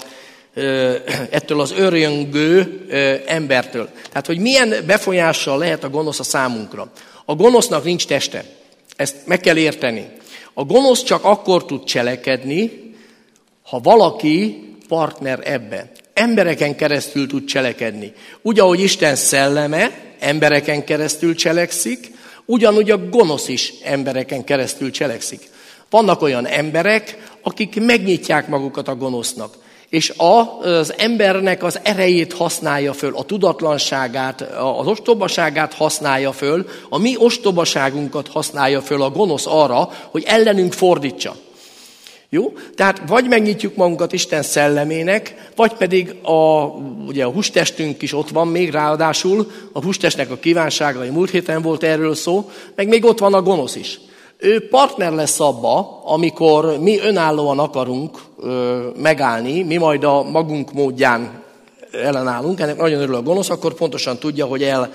ettől az örjöngő embertől. Tehát, hogy milyen befolyással lehet a gonosz a számunkra. A gonosznak nincs teste. Ezt meg kell érteni. A gonosz csak akkor tud cselekedni, ha valaki partner ebbe. Embereken keresztül tud cselekedni. Úgy, ahogy Isten szelleme embereken keresztül cselekszik, ugyanúgy a gonosz is embereken keresztül cselekszik. Vannak olyan emberek, akik megnyitják magukat a gonosznak. És az embernek az erejét használja föl, a tudatlanságát, az ostobaságát használja föl, a mi ostobaságunkat használja föl a gonosz arra, hogy ellenünk fordítsa. Jó? Tehát vagy megnyitjuk magunkat Isten szellemének, vagy pedig a, ugye a hústestünk is ott van még ráadásul, a hústestnek a kívánsága, hogy múlt héten volt erről szó, meg még ott van a gonosz is. Ő partner lesz abba, amikor mi önállóan akarunk ö, megállni, mi majd a magunk módján ellenállunk, ennek nagyon örül a gonosz, akkor pontosan tudja, hogy el,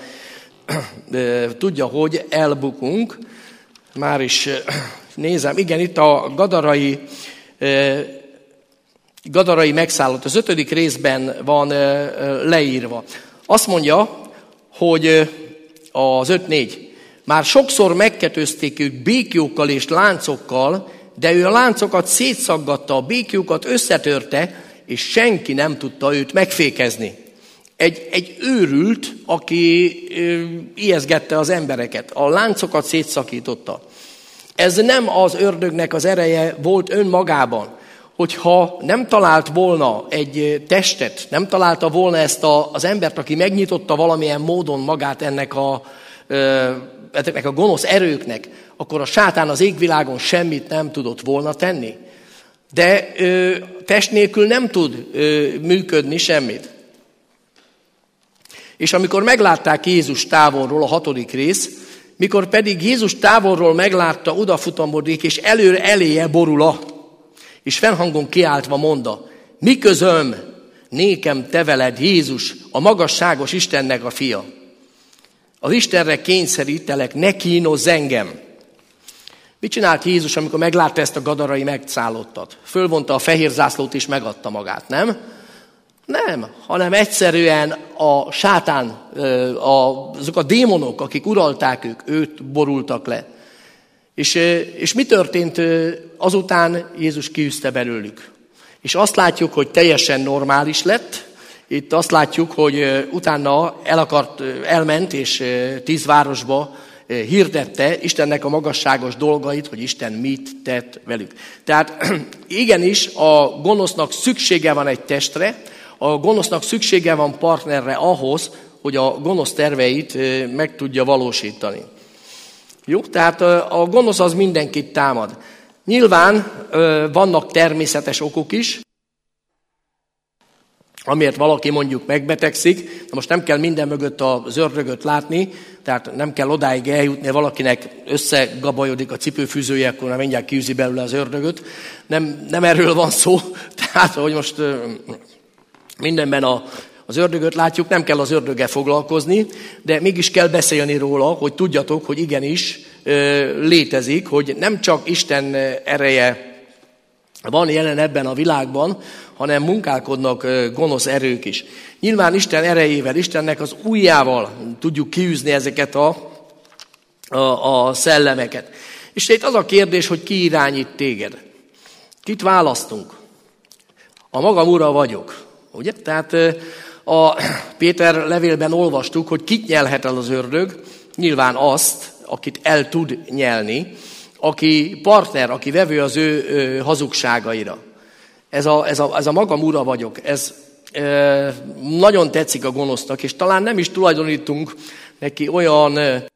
ö, tudja, hogy elbukunk. Már is ö, nézem, igen, itt a gadarai, ö, gadarai megszállott, az ötödik részben van ö, ö, leírva. Azt mondja, hogy ö, az öt négy. Már sokszor megkötözték ők béklyókkal és láncokkal, de ő a láncokat szétszaggatta, a béklyókat összetörte, és senki nem tudta őt megfékezni. Egy, egy őrült, aki ö, ijeszgette az embereket, a láncokat szétszakította. Ez nem az ördögnek az ereje volt önmagában, hogyha nem talált volna egy testet, nem találta volna ezt a, az embert, aki megnyitotta valamilyen módon magát ennek a ö, ezeknek a gonosz erőknek, akkor a sátán az égvilágon semmit nem tudott volna tenni. De ö, test nélkül nem tud ö, működni semmit. És amikor meglátták Jézus távolról, a hatodik rész, mikor pedig Jézus távolról meglátta, odafutamodik, és előre eléje borul a, és fennhangon kiáltva mondta, mi közöm, nékem te veled, Jézus, a magasságos Istennek a fia. Az Istenre kényszerítelek, ne kínozz engem. Mit csinált Jézus, amikor meglátta ezt a gadarai megszállottat? Fölvonta a fehér zászlót és megadta magát, nem? Nem, hanem egyszerűen a sátán, azok a démonok, akik uralták ők, őt borultak le. És, és mi történt azután? Jézus kiűzte belőlük. És azt látjuk, hogy teljesen normális lett. Itt azt látjuk, hogy utána el akart, elment, és tíz városba hirdette Istennek a magasságos dolgait, hogy Isten mit tett velük. Tehát igenis a gonosznak szüksége van egy testre, a gonosznak szüksége van partnerre ahhoz, hogy a gonosz terveit meg tudja valósítani. Jó? Tehát a gonosz az mindenkit támad. Nyilván vannak természetes okok is. amiért valaki mondjuk megbetegszik. De most nem kell minden mögött az ördögöt látni, tehát nem kell odáig eljutni, valakinek összegabajodik a cipőfűzője, akkor nem mindjárt kiűzi belőle az ördögöt. Nem, nem erről van szó, tehát hogy most mindenben a, az ördögöt látjuk, nem kell az ördöggel foglalkozni, de mégis kell beszélni róla, hogy tudjatok, hogy igenis létezik, hogy nem csak Isten ereje van jelen ebben a világban, hanem munkálkodnak gonosz erők is. Nyilván Isten erejével, Istennek az ujjával tudjuk kiűzni ezeket a, a, a szellemeket. És itt az a kérdés, hogy ki irányít téged. Kit választunk? A magam ura vagyok. Ugye? Tehát a Péter levélben olvastuk, hogy kit nyelhet el az ördög? Nyilván azt, akit el tud nyelni, aki partner, aki vevő az ő, ő hazugságaira. Ez a, ez, a, ez a magam ura vagyok, ez e, nagyon tetszik a gonosznak, és talán nem is tulajdonítunk neki olyan, e,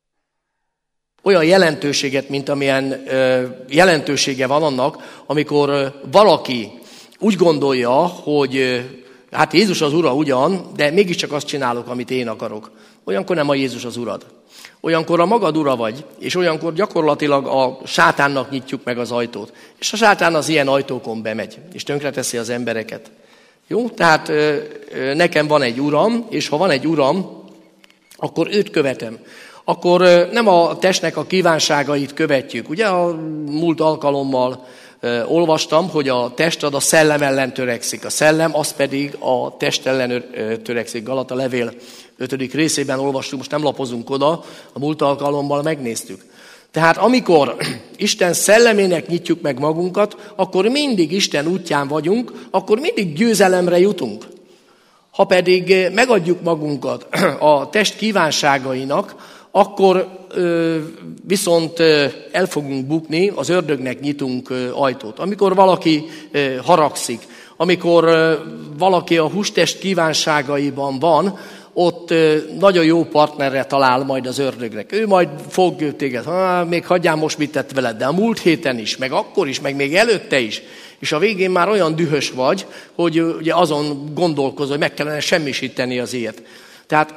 olyan jelentőséget, mint amilyen e, jelentősége van annak, amikor e, valaki úgy gondolja, hogy e, hát Jézus az ura ugyan, de mégiscsak azt csinálok, amit én akarok. Olyankor nem a Jézus az urad. Olyankor a magad ura vagy, és olyankor gyakorlatilag a sátánnak nyitjuk meg az ajtót. És a sátán az ilyen ajtókon bemegy, és tönkreteszi az embereket. Jó? Tehát nekem van egy uram, és ha van egy uram, akkor őt követem. Akkor nem a testnek a kívánságait követjük. Ugye a múlt alkalommal olvastam, hogy a test ad a szellem ellen törekszik. A szellem az pedig a test ellen törekszik. Galata levél ötödik részében olvastuk, most nem lapozunk oda, a múlt alkalommal megnéztük. Tehát amikor Isten szellemének nyitjuk meg magunkat, akkor mindig Isten útján vagyunk, akkor mindig győzelemre jutunk. Ha pedig megadjuk magunkat a test kívánságainak, akkor ö, viszont ö, el fogunk bukni, az ördögnek nyitunk ö, ajtót. Amikor valaki ö, haragszik, amikor ö, valaki a hústest kívánságaiban van, ott ö, nagyon jó partnerre talál majd az ördögnek. Ő majd fog téged, ha, még hagyjál most mit tett veled, de a múlt héten is, meg akkor is, meg még előtte is. És a végén már olyan dühös vagy, hogy ö, ugye azon gondolkozol, hogy meg kellene semmisíteni az ilyet. Tehát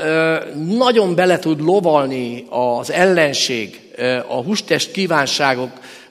nagyon bele tud lovalni az ellenség, a hústest kívánságok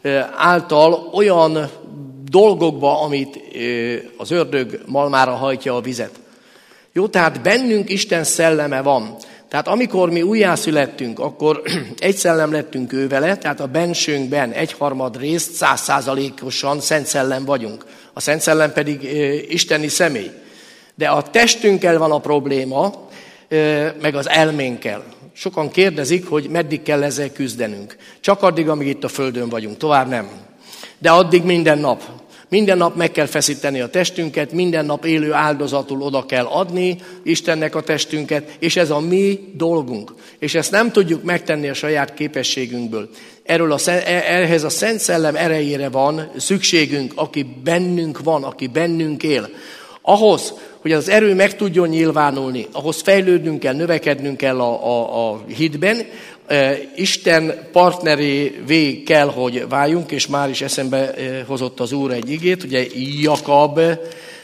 által olyan dolgokba, amit az ördög malmára hajtja a vizet. Jó, tehát bennünk Isten szelleme van. Tehát amikor mi újjászülettünk, akkor egy szellem lettünk ő vele, tehát a bensőnkben egyharmad részt százszázalékosan Szent Szellem vagyunk. A Szent Szellem pedig isteni személy. De a testünkkel van a probléma, meg az elménkkel. Sokan kérdezik, hogy meddig kell ezzel küzdenünk. Csak addig, amíg itt a földön vagyunk, tovább nem. De addig minden nap. Minden nap meg kell feszíteni a testünket, minden nap élő áldozatul oda kell adni Istennek a testünket, és ez a mi dolgunk. És ezt nem tudjuk megtenni a saját képességünkből. Erről a, ehhez a Szent Szellem erejére van szükségünk, aki bennünk van, aki bennünk él. Ahhoz, hogy az erő meg tudjon nyilvánulni, ahhoz fejlődnünk kell, növekednünk kell a, a, a hitben, e, Isten partnerévé kell, hogy váljunk, és már is eszembe hozott az Úr egy igét, ugye Jakab e,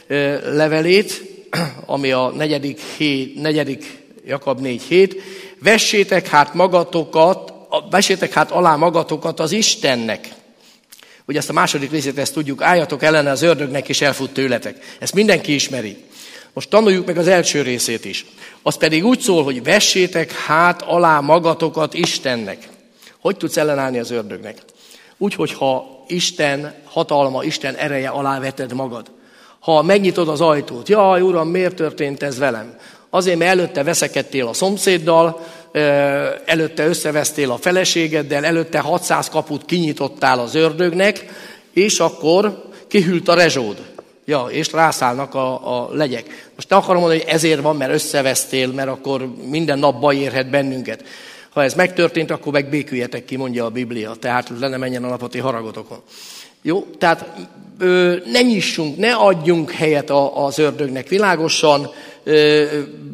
levelét, ami a negyedik, hét, negyedik Jakab négy hét. Vessétek hát magatokat, vessétek hát alá magatokat az Istennek. Ugye ezt a második részét ezt tudjuk, álljatok ellene az ördögnek, és elfut tőletek. Ezt mindenki ismeri. Most tanuljuk meg az első részét is. Az pedig úgy szól, hogy vessétek hát alá magatokat Istennek. Hogy tudsz ellenállni az ördögnek? Úgy, hogyha Isten hatalma, Isten ereje alá veted magad. Ha megnyitod az ajtót, jaj, Uram, miért történt ez velem? Azért, mert előtte veszekedtél a szomszéddal, előtte összevesztél a feleségeddel, előtte hatszáz kaput kinyitottál az ördögnek, és akkor kihűlt a rezsód. Ja, és rászállnak a, a legyek. Most nem akarom mondani, hogy ezért van, mert összevesztél, mert akkor minden nap baj érhet bennünket. Ha ez megtörtént, akkor meg béküljetek ki, mondja a Biblia. Tehát le ne menjen a napoti haragotokon. Jó, tehát ö, ne nyissunk, ne adjunk helyet a, az ördögnek. Világosan ö,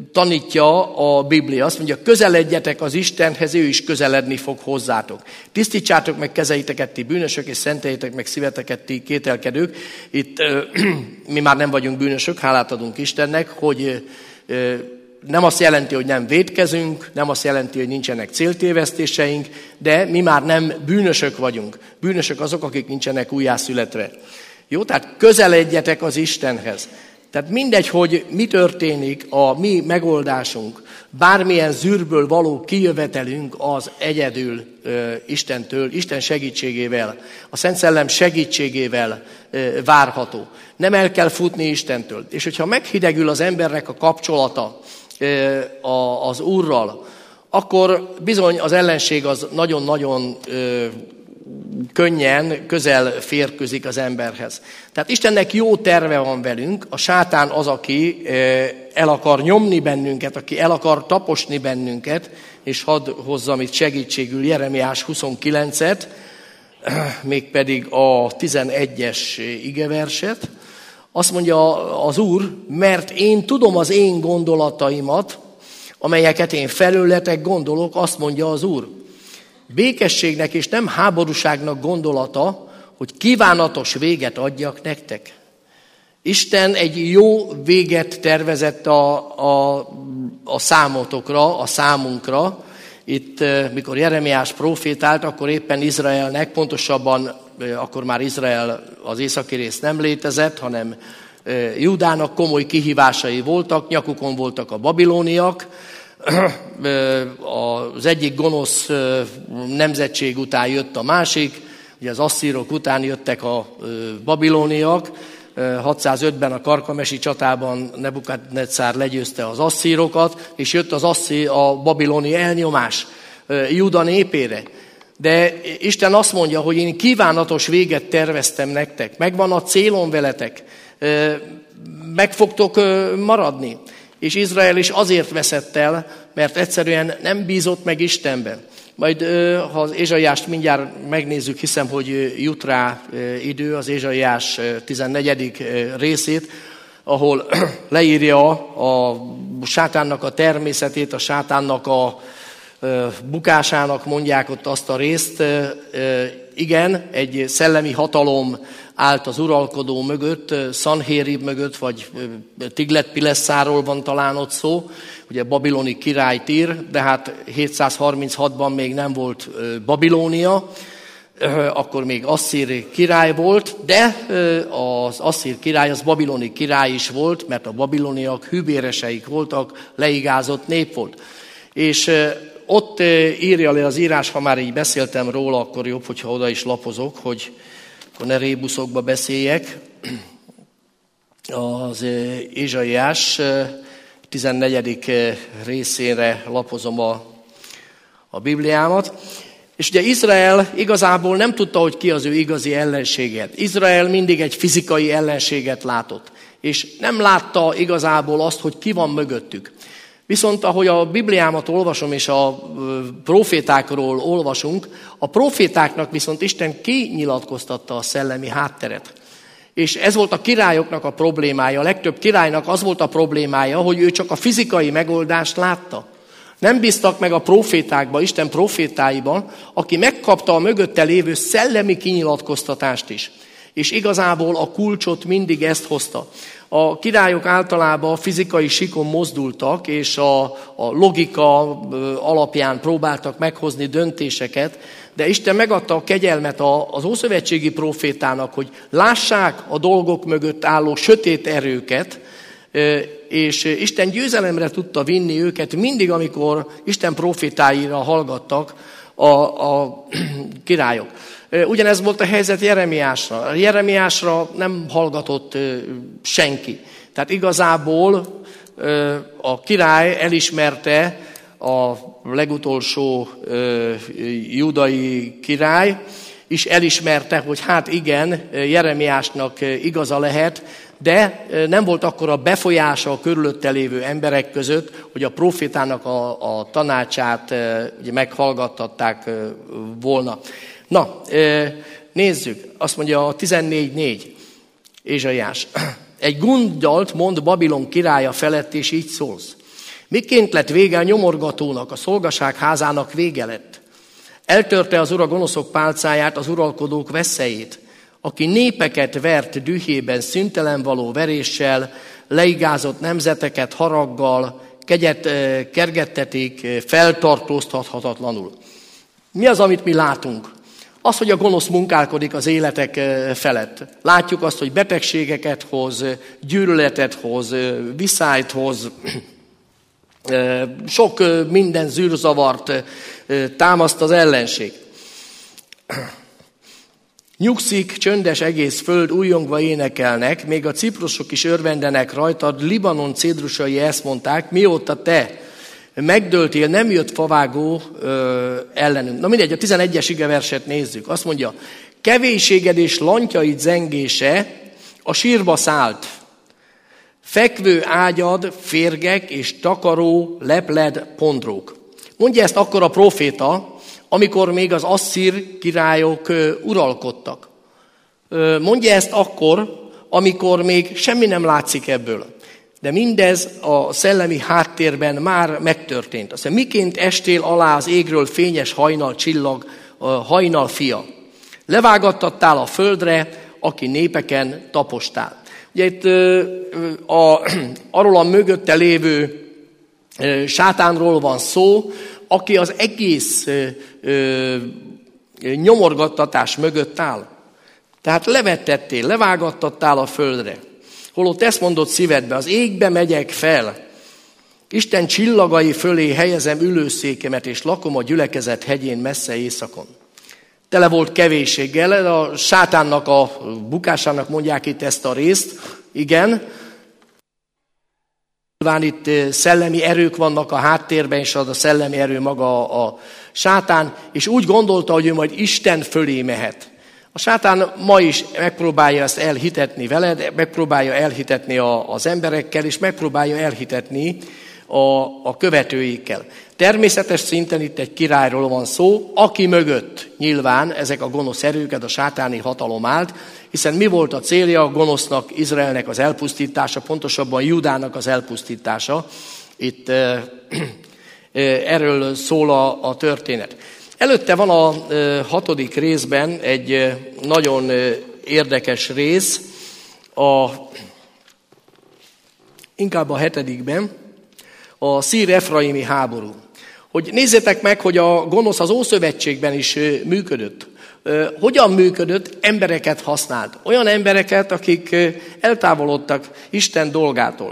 tanítja a Biblia. Azt mondja, közeledjetek az Istenhez, ő is közeledni fog hozzátok. Tisztítsátok meg kezeiteket, ti bűnösök, és szenteljétek meg szíveteket, ti kételkedők. Itt ö, mi már nem vagyunk bűnösök, hálát adunk Istennek, hogy ö, nem azt jelenti, hogy nem vétkezünk, nem azt jelenti, hogy nincsenek céltévesztéseink, de mi már nem bűnösök vagyunk. Bűnösök azok, akik nincsenek újjászületve. Jó, tehát közeledjetek az Istenhez. Tehát mindegy, hogy mi történik, a mi megoldásunk, bármilyen zűrből való kijövetelünk az egyedül ö, Istentől, Isten segítségével, a Szent Szellem segítségével ö, várható. Nem el kell futni Istentől. És hogyha meghidegül az embernek a kapcsolata ö, a, az Úrral, akkor bizony az ellenség az nagyon-nagyon ö, könnyen közel férkőzik az emberhez. Tehát Istennek jó terve van velünk, a sátán az, aki el akar nyomni bennünket, aki el akar taposni bennünket, és hadd hozzam itt segítségül Jeremiás huszonkilencet, mégpedig a tizenegyes igeverset. Azt mondja az Úr, mert én tudom az én gondolataimat, amelyeket én felőletek gondolok, azt mondja az Úr. Békességnek és nem háborúságnak gondolata, hogy kívánatos véget adjak nektek. Isten egy jó véget tervezett a, a, a számotokra, a számunkra. Itt, mikor Jeremiás profétált, akkor éppen Izraelnek, pontosabban akkor már Izrael az északi rész nem létezett, hanem Júdának komoly kihívásai voltak, nyakukon voltak a babilóniak, az egyik gonosz nemzetség után jött a másik, ugye az asszírok után jöttek a babilóniak, hatszázötben a karkamesi csatában Nebukadnetszár legyőzte az asszírokat, és jött az asszír, a babiloni elnyomás Júda népére. De Isten azt mondja, hogy én kívánatos véget terveztem nektek, megvan a célom veletek, meg fogtok maradni. És Izrael is azért veszett el, mert egyszerűen nem bízott meg Istenben. Majd ha az Ézsaiást mindjárt megnézzük, hiszem, hogy jut rá idő, az Ézsaiás tizennegyedik részét, ahol leírja a sátánnak a természetét, a sátánnak a bukásának mondják ott azt a részt. Igen, egy szellemi hatalom állt az uralkodó mögött, Szanhérib mögött, vagy Tiglet-Pilesszáról van talán ott szó, ugye babiloni királyt ír, de hát hétszázharminchatban még nem volt Babilónia, akkor még asszír király volt, de az asszír király az babiloni király is volt, mert a babiloniak hűbéreseik voltak, leigázott nép volt. És ott írja le az írás, ha már így beszéltem róla, akkor jobb, hogyha oda is lapozok, hogy akkor ne rébuszokba beszéljek. Az Ézsaiás tizennegyedik részére lapozom a, a Bibliámat. És ugye Izrael igazából nem tudta, hogy ki az ő igazi ellenséget. Izrael mindig egy fizikai ellenséget látott, és nem látta igazából azt, hogy ki van mögöttük. Viszont ahogy a Bibliámat olvasom, és a profétákról olvasunk, a profétáknak viszont Isten kinyilatkoztatta a szellemi hátteret. És ez volt a királyoknak a problémája, a legtöbb királynak az volt a problémája, hogy ő csak a fizikai megoldást látta. Nem bíztak meg a profétákba, Isten profétáiban, aki megkapta a mögötte lévő szellemi kinyilatkoztatást is. És igazából a kulcsot mindig ezt hozta. A királyok általában fizikai síkon mozdultak, és a, a logika alapján próbáltak meghozni döntéseket, de Isten megadta a kegyelmet az ószövetségi profétának, hogy lássák a dolgok mögött álló sötét erőket, és Isten győzelemre tudta vinni őket mindig, amikor Isten profétáira hallgattak a, a királyok. Ugyanez volt a helyzet Jeremiásra. Jeremiásra nem hallgatott senki. Tehát igazából a király elismerte, a legutolsó júdai király is elismerte, hogy hát igen, Jeremiásnak igaza lehet, de nem volt akkora befolyása a körülötte lévő emberek között, hogy a profétának a, a tanácsát ugye, meghallgattatták volna. Na, nézzük, azt mondja a tizennégy négy Ézsaiás. Egy gonddalt mond Babilon királya felett, és így szólsz. Miként lett vége a nyomorgatónak, a szolgaság házának vége lett? Eltörte az ura gonoszok pálcáját, az uralkodók veszélyét, aki népeket vert dühében, szüntelen való veréssel, leigázott nemzeteket haraggal, kegyet kergettetik, feltartóztathatatlanul. Mi az, amit mi látunk? Az, hogy a gonosz munkálkodik az életek felett. Látjuk azt, hogy betegségeket hoz, gyűlöletet hoz, viszályt hoz, sok minden zűrzavart támaszt az ellenség. Nyugszik, csöndes egész föld, újjongva énekelnek, még a ciprusok is örvendenek rajtad, Libanon cédrusai ezt mondták, mióta te megdőltél, nem jött favágó ö, ellenünk. Na mindegy, a tizenegyes igeverset nézzük. Azt mondja, kevésséged és lantyaid zengése a sírba szállt. Fekvő ágyad, férgek és takaró, lepled, pondrók. Mondja ezt akkor a proféta, amikor még az asszír királyok ö, uralkodtak. Ö, mondja ezt akkor, amikor még semmi nem látszik ebből. De mindez a szellemi háttérben már megtörtént. Azt mondja, miként estél alá az égről fényes hajnal csillag, hajnal fia. Levágattattál a földre, aki népeken tapostál. Ugye itt a, arról a mögötte lévő sátánról van szó, aki az egész nyomorgattatás mögött áll. Tehát levettettél, levágattattál a földre. Holott ezt mondott szívedbe, az égbe megyek fel, Isten csillagai fölé helyezem ülőszékemet, és lakom a gyülekezet hegyén messze északon. Tele volt kevésséggel, a sátánnak a bukásának mondják itt ezt a részt, igen. Nyilván itt szellemi erők vannak a háttérben, és az a szellemi erő maga a sátán, és úgy gondolta, hogy ő majd Isten fölé mehet. A sátán ma is megpróbálja ezt elhitetni veled, megpróbálja elhitetni a, az emberekkel, és megpróbálja elhitetni a, a követőikkel. Természetes szinten itt egy királyról van szó, aki mögött nyilván ezek a gonosz erőket, a sátáni hatalom állt, hiszen mi volt a célja a gonosznak, Izraelnek az elpusztítása, pontosabban Júdának az elpusztítása. Itt e, e, erről szól a, a történet. Előtte van a e, hatodik részben egy e, nagyon e, érdekes rész, a, inkább a hetedikben, a szír-efraimi háború. Hogy nézzétek meg, hogy a gonosz az Ószövetségben is e, működött. E, hogyan működött? Embereket használt. Olyan embereket, akik e, eltávolodtak Isten dolgától.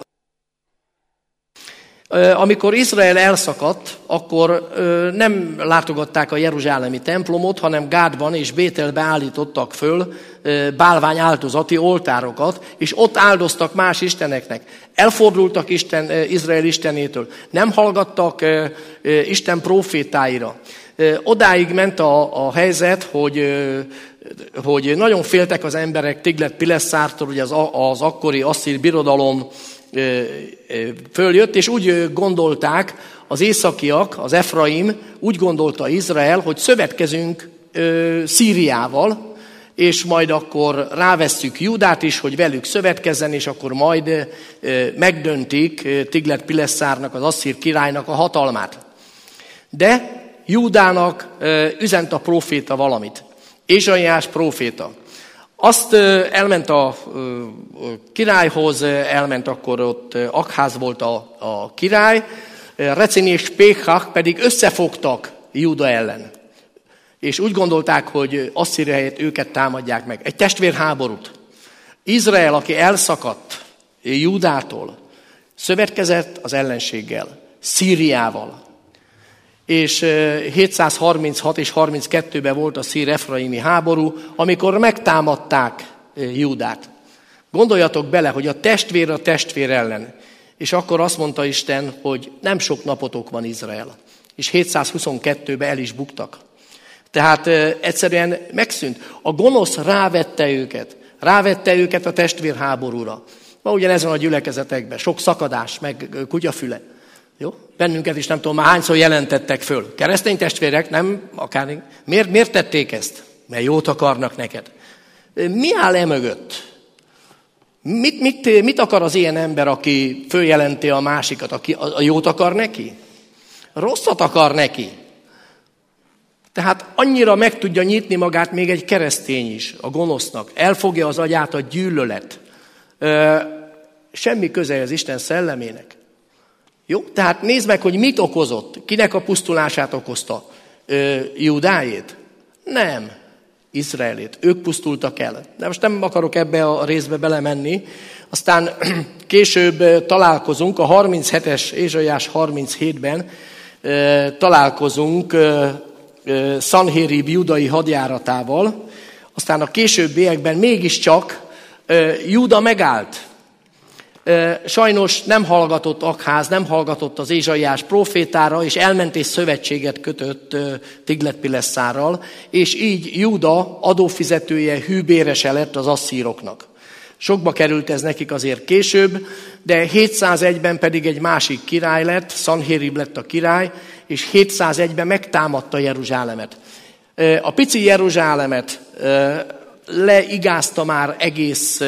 Amikor Izrael elszakadt, akkor nem látogatták a jeruzsálemi templomot, hanem Gádban és Bételbe állítottak föl bálvány áldozati oltárokat, és ott áldoztak más isteneknek. Elfordultak Isten, Izrael istenétől, nem hallgattak Isten prófétáira. Odáig ment a, a helyzet, hogy, hogy nagyon féltek az emberek Tiglat-Pilesszártól, ugye az, az akkori asszír birodalom följött, és úgy gondolták az északiak, az Efraim, úgy gondolta Izrael, hogy szövetkezünk Szíriával, és majd akkor rávesszük Júdát is, hogy velük szövetkezzen, és akkor majd megdöntik Tiglat-Pilesszárnak, az asszír királynak a hatalmát. De Júdának üzent a próféta valamit. Ézsaiás próféta. Azt elment a királyhoz, elment akkor ott, Akház volt a, a király, Recini és Pékhak pedig összefogtak Júda ellen. És úgy gondolták, hogy Asszíria helyett őket támadják meg. Egy testvérháborút. Izrael, aki elszakadt Júdától, szövetkezett az ellenséggel, Szíriával. És hétszázharminchat és harminckettőben volt a szír-efraimi háború, amikor megtámadták Júdát. Gondoljatok bele, hogy a testvér a testvér ellen. És akkor azt mondta Isten, hogy nem sok napotok van Izrael. És hétszázhuszonkettőben el is buktak. Tehát egyszerűen megszűnt. A gonosz rávette őket. Rávette őket a testvérháborúra. Ma ugyanezen a gyülekezetekben. Sok szakadás, meg kutyafüle. Jó? Bennünket is nem tudom, már hányszor jelentettek föl. Keresztény testvérek, nem akár. Miért, miért tették ezt? Mert jót akarnak neked. Mi áll e mögött? Mit, mit, mit akar az ilyen ember, aki följelenti a másikat, aki a jót akar neki? A rosszat akar neki. Tehát annyira meg tudja nyitni magát még egy keresztény is, a gonosznak. Elfogja az agyát a gyűlölet. Ö, semmi köze az Isten szellemének. Jó? Tehát nézd meg, hogy mit okozott. Kinek a pusztulását okozta? Ö, Júdáét? Nem. Izraelét. Ők pusztultak el. De most nem akarok ebbe a részbe belemenni. Aztán később találkozunk, a harminchetes, Ézsaiás harminchetetben találkozunk Szanhérib júdai hadjáratával. Aztán a későbbiekben mégiscsak Júda megállt. Sajnos nem hallgatott Akház, nem hallgatott az Ézsaiás prófétára, és elment és szövetséget kötött Tiglat-Pileszárral, és így Júda adófizetője, hűbérese lett az asszíroknak. Sokba került ez nekik azért később, de hétszázegyben pedig egy másik király lett, Szanhérib lett a király, és hétszázegyben megtámadta Jeruzsálemet. A pici Jeruzsálemet leigázta már egész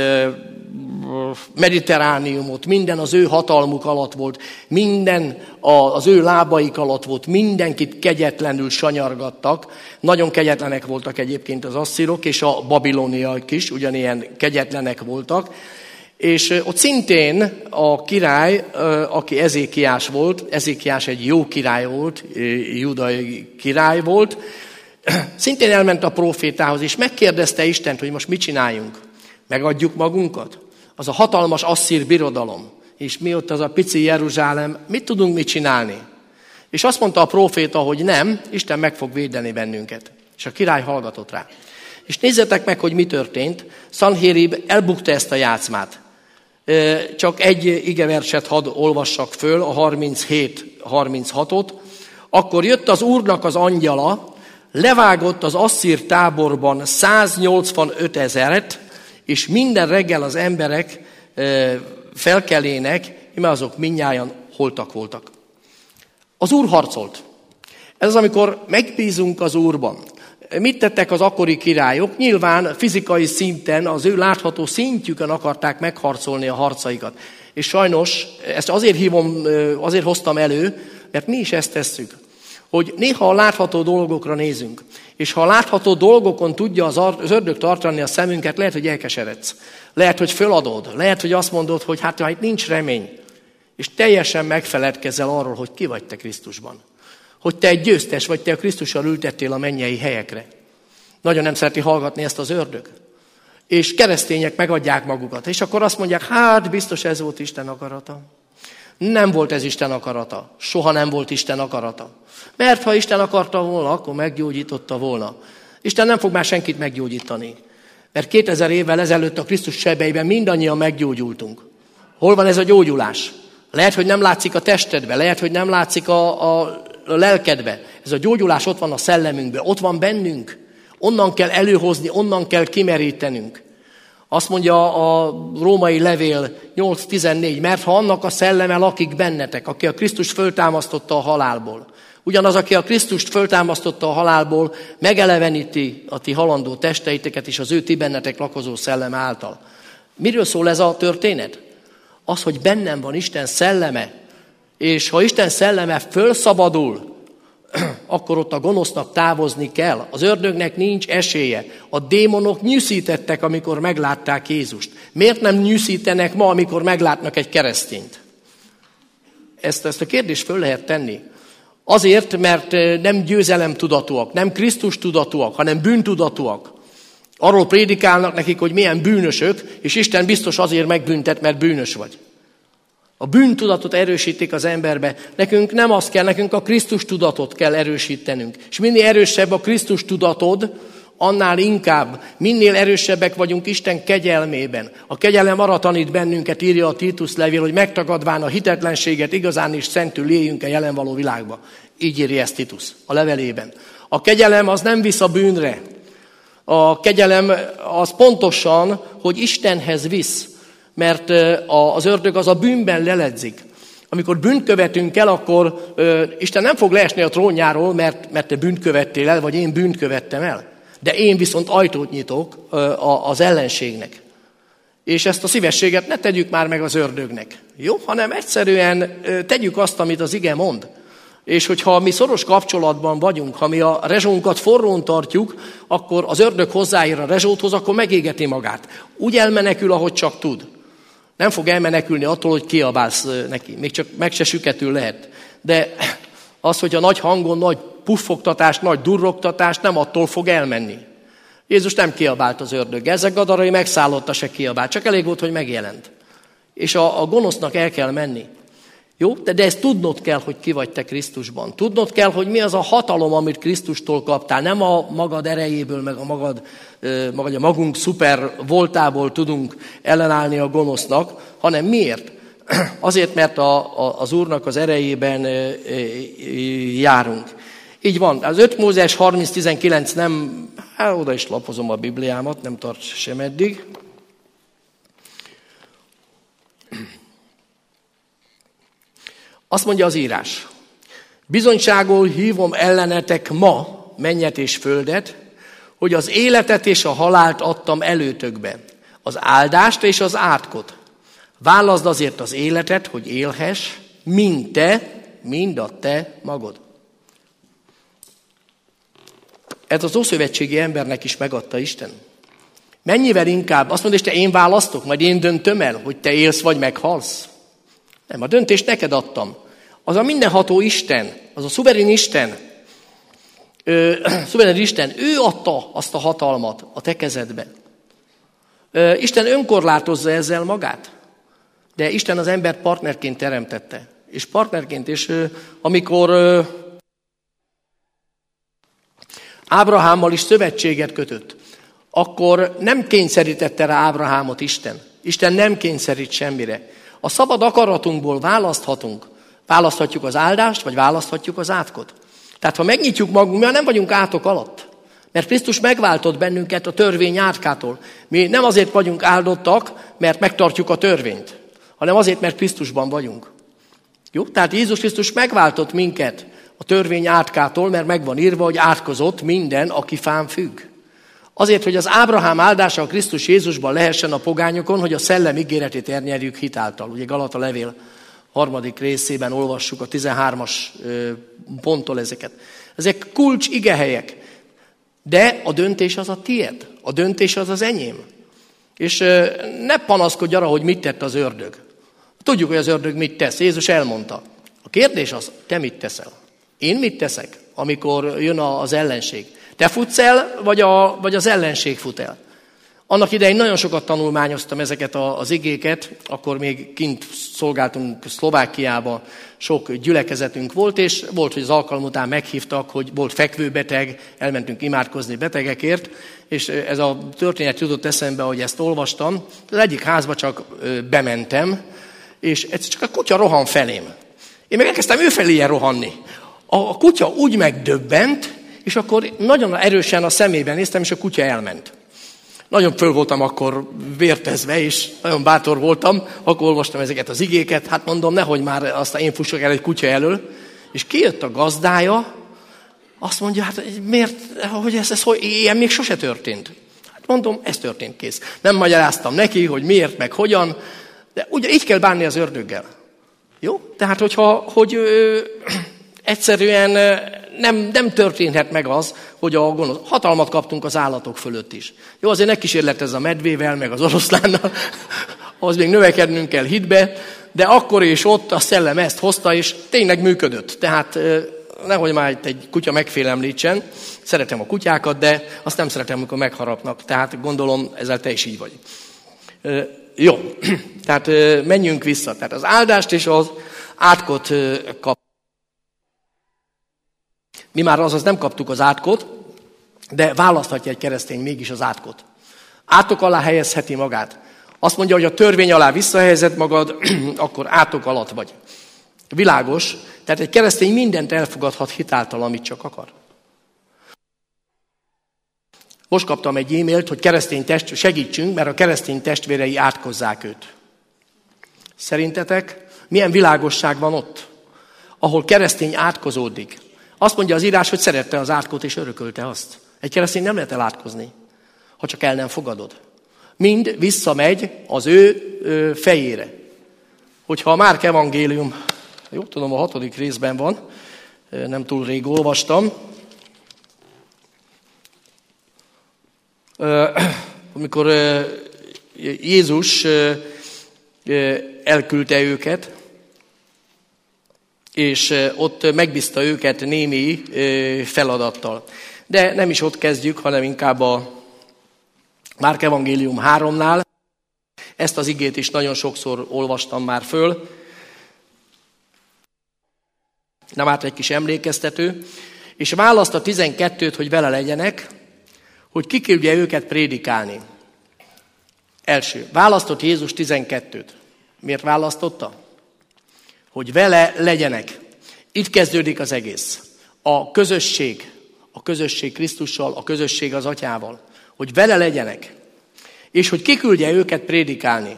Mediterrániumot, minden az ő hatalmuk alatt volt, minden az ő lábaik alatt volt, mindenkit kegyetlenül sanyargattak. Nagyon kegyetlenek voltak egyébként az asszírok, és a babiloniak is ugyanilyen kegyetlenek voltak. És ott szintén a király, aki Ezékiás volt, Ezékiás egy jó király volt, júdai király volt, szintén elment a prófétához, és megkérdezte Istent, hogy most mit csináljunk. Megadjuk magunkat? Az a hatalmas asszír birodalom, és mi ott az a pici Jeruzsálem, mit tudunk mit csinálni? És azt mondta a próféta, hogy nem, Isten meg fog védeni bennünket. És a király hallgatott rá. És nézzetek meg, hogy mi történt. Szanhérib elbukta ezt a játszmát. Csak egy igeverset hadd olvassak föl, a harminchét harminchatot. Akkor jött az Úrnak az angyala, levágott az asszír táborban száznyolcvanöt ezeret, és minden reggel az emberek felkelének, mert azok mindnyájan holtak voltak. Az Úr harcolt. Ez az, amikor megbízunk az Úrban. Mit tettek az akkori királyok? Nyilván fizikai szinten, az ő látható szintjükön akarták megharcolni a harcaikat. És sajnos ezt azért hívom, azért hoztam elő, mert mi is ezt tesszük. Hogy néha a látható dolgokra nézünk, és ha a látható dolgokon tudja az ördög tartani a szemünket, lehet, hogy elkeseredsz. Lehet, hogy föladod. Lehet, hogy azt mondod, hogy hát itt nincs remény. És teljesen megfeledkezel arról, hogy ki vagy te Krisztusban. Hogy te egy győztes vagy, te a Krisztussal ültettél a mennyei helyekre. Nagyon nem szereti hallgatni ezt az ördög. És keresztények megadják magukat. És akkor azt mondják, hát biztos ez volt Isten akarata. Nem volt ez Isten akarata. Soha nem volt Isten akarata. Mert ha Isten akarta volna, akkor meggyógyította volna. Isten nem fog már senkit meggyógyítani. Mert kétezer évvel ezelőtt a Krisztus sebeiben mindannyian meggyógyultunk. Hol van ez a gyógyulás? Lehet, hogy nem látszik a testedbe, lehet, hogy nem látszik a, a, a lelkedbe. Ez a gyógyulás ott van a szellemünkben, ott van bennünk. Onnan kell előhozni, onnan kell kimerítenünk. Azt mondja a római levél nyolc tizennégy, mert ha annak a szelleme lakik bennetek, aki a Krisztust föltámasztotta a halálból, ugyanaz, aki a Krisztust föltámasztotta a halálból, megeleveníti a ti halandó testeiteket is az ő ti bennetek lakozó szellem által. Miről szól ez a történet? Az, hogy bennem van Isten szelleme, és ha Isten szelleme fölszabadul, akkor ott a gonosznak távozni kell. Az ördögnek nincs esélye. A démonok nyűszítettek, amikor meglátták Jézust. Miért nem nyűszítenek ma, amikor meglátnak egy keresztényt? Ezt, ezt a kérdést föl lehet tenni. Azért, mert nem győzelemtudatúak, nem Krisztus tudatúak, hanem bűntudatúak. Arról prédikálnak nekik, hogy milyen bűnösök, és Isten biztos azért megbüntet, mert bűnös vagy. A bűntudatot erősítik az emberbe. Nekünk nem az kell, nekünk a Krisztus tudatot kell erősítenünk. És minél erősebb a Krisztus tudatod, annál inkább, minél erősebbek vagyunk Isten kegyelmében. A kegyelem arra tanít bennünket, írja a Títusz levél, hogy megtagadván a hitetlenséget igazán is szentül éljünk a jelen való világba. Így írja ezt Títusz a levelében. A kegyelem az nem visz a bűnre. A kegyelem az pontosan, hogy Istenhez visz. Mert az ördög az a bűnben leledzik. Amikor bűnt követünk el, akkor ö, Isten nem fog leesni a trónjáról, mert, mert te bűnt követtél el, vagy én bűnt követtem el. De én viszont ajtót nyitok ö, az ellenségnek. És ezt a szívességet ne tegyük már meg az ördögnek, jó? Hanem egyszerűen tegyük azt, amit az ige mond. És hogyha mi szoros kapcsolatban vagyunk, ha mi a rezsónkat forrón tartjuk, akkor az ördög hozzáér a rezsóthoz, akkor megégeti magát. Úgy elmenekül, ahogy csak tud. Nem fog elmenekülni attól, hogy kiabálsz neki. Még csak meg se süketül lehet. De az, hogy a nagy hangon, nagy puffogtatás, nagy durrogtatás nem attól fog elmenni. Jézus nem kiabált az ördög. Ezek Gadarai megszállotta, se kiabált. Csak elég volt, hogy megjelent. És a, a gonosznak el kell menni. Jó? De, de ezt tudnod kell, hogy ki vagy te Krisztusban. Tudnod kell, hogy mi az a hatalom, amit Krisztustól kaptál. Nem a magad erejéből, meg a magad, magad a magunk szuper voltából tudunk ellenállni a gonosznak, hanem miért? Azért, mert a, a, az Úrnak az erejében járunk. Így van. Az öt Mózes harminc tizenkilenc nem, hát oda is lapozom a Bibliámat, nem tart sem eddig. Azt mondja az írás, bizonyságul hívom ellenetek ma mennyet és földet, hogy az életet és a halált adtam előtökbe, az áldást és az átkot. Válaszd azért az életet, hogy élhess, mind te, mind a te magod. Ez az ószövetségi embernek is megadta Isten. Mennyivel inkább, azt mondja, hogy te én választok, majd én döntöm el, hogy te élsz vagy meghalsz. Nem, a döntést neked adtam. Az a mindenható Isten, az a szuverén Isten, ö, szuverén Isten, ő adta azt a hatalmat a te kezedbe. Ö, Isten önkorlátozza ezzel magát, de Isten az embert partnerként teremtette. És partnerként, és ö, amikor ö, Ábrahámmal is szövetséget kötött, akkor nem kényszerítette rá Ábrahámot Isten. Isten nem kényszerít semmire. A szabad akaratunkból választhatunk. Választhatjuk az áldást, vagy választhatjuk az átkot. Tehát ha megnyitjuk magunk, mi nem vagyunk átok alatt. Mert Krisztus megváltott bennünket a törvény átkától. Mi nem azért vagyunk áldottak, mert megtartjuk a törvényt, hanem azért, mert Krisztusban vagyunk. Jó? Tehát Jézus Krisztus megváltott minket a törvény átkától, mert meg van írva, hogy átkozott minden, aki fán függ. Azért, hogy az Ábrahám áldása a Krisztus Jézusban lehessen a pogányokon, hogy a szellem ígéretét elnyerjük hitáltal. Ugye Galata levél harmadik részében olvassuk a tizenhármas ponttól ezeket. Ezek kulcs igehelyek, de a döntés az a tiéd, a döntés az az enyém. És ne panaszkodj arra, hogy mit tett az ördög. Tudjuk, hogy az ördög mit tesz. Jézus elmondta. A kérdés az, te mit teszel? Én mit teszek, amikor jön az ellenség? Te futsz el, vagy, a, vagy az ellenség fut el? Annak idején nagyon sokat tanulmányoztam ezeket az igéket, akkor még kint szolgáltunk Szlovákiába, sok gyülekezetünk volt, és volt, hogy az alkalom után meghívtak, hogy volt fekvőbeteg, elmentünk imádkozni betegekért, és ez a történet jutott eszembe, hogy ezt olvastam. Az egyik házba csak bementem, és egyszer csak a kutya rohan felém. Én meg elkezdtem ő felé rohanni. A kutya úgy megdöbbent, és akkor nagyon erősen a szemében néztem, és a kutya elment. Nagyon föl voltam akkor vértezve, és nagyon bátor voltam, akkor olvastam ezeket az igéket, hát mondom, nehogy már aztán én fussak el egy kutya elől, és kijött a gazdája, azt mondja, hát miért, hogy ez, ez hogy, ilyen még sose történt. Hát mondom, ez történt, kész. Nem magyaráztam neki, hogy miért, meg hogyan, de ugye így kell bánni az ördöggel. Jó? Tehát, hogyha, hogy ö, egyszerűen nem, nem történhet meg az, hogy a gonosz, hatalmat kaptunk az állatok fölött is. Jó, azért ne kísérletezz a medvével, meg az oroszlánnal, ahhoz még növekednünk kell hitbe, de akkor és ott a szellem ezt hozta, és tényleg működött. Tehát nehogy már itt egy kutya megfélemlítsen, szeretem a kutyákat, de azt nem szeretem, amikor megharapnak. Tehát gondolom, ezzel te is így vagy. Jó, tehát menjünk vissza. Tehát az áldást és az átkot kap. Mi már azaz nem kaptuk az átkot, de választhatja egy keresztény mégis az átkot. Átok alá helyezheti magát. Azt mondja, hogy a törvény alá visszahelyezed magad, akkor átok alatt vagy. Világos, tehát egy keresztény mindent elfogadhat hitáltal, amit csak akar. Most kaptam egy e-mailt, hogy keresztény test, segítsünk, mert a keresztény testvérei átkozzák őt. Szerintetek milyen világosság van ott, ahol keresztény átkozódik? Azt mondja az írás, hogy szerette az átkot és örökölte azt. Egy keresztény nem lehet elátkozni, ha csak el nem fogadod. mind visszamegy az ő fejére. Hogyha a Márk evangélium, jó tudom, a hatodik részben van, nem túl rég olvastam, amikor Jézus elküldte őket, és ott megbízta őket némi feladattal. De nem is ott kezdjük, hanem inkább a Márk evangélium háromnál. Ezt az igét is nagyon sokszor olvastam már föl. Nem árt egy kis emlékeztető. És választ a tizenkettőt, hogy vele legyenek, hogy kiküldje őket prédikálni. Első. Választott Jézus tizenkettőt. Miért választotta? Hogy vele legyenek. Itt kezdődik az egész. A közösség, a közösség Krisztussal, a közösség az Atyával. Hogy vele legyenek. És hogy kiküldje őket prédikálni.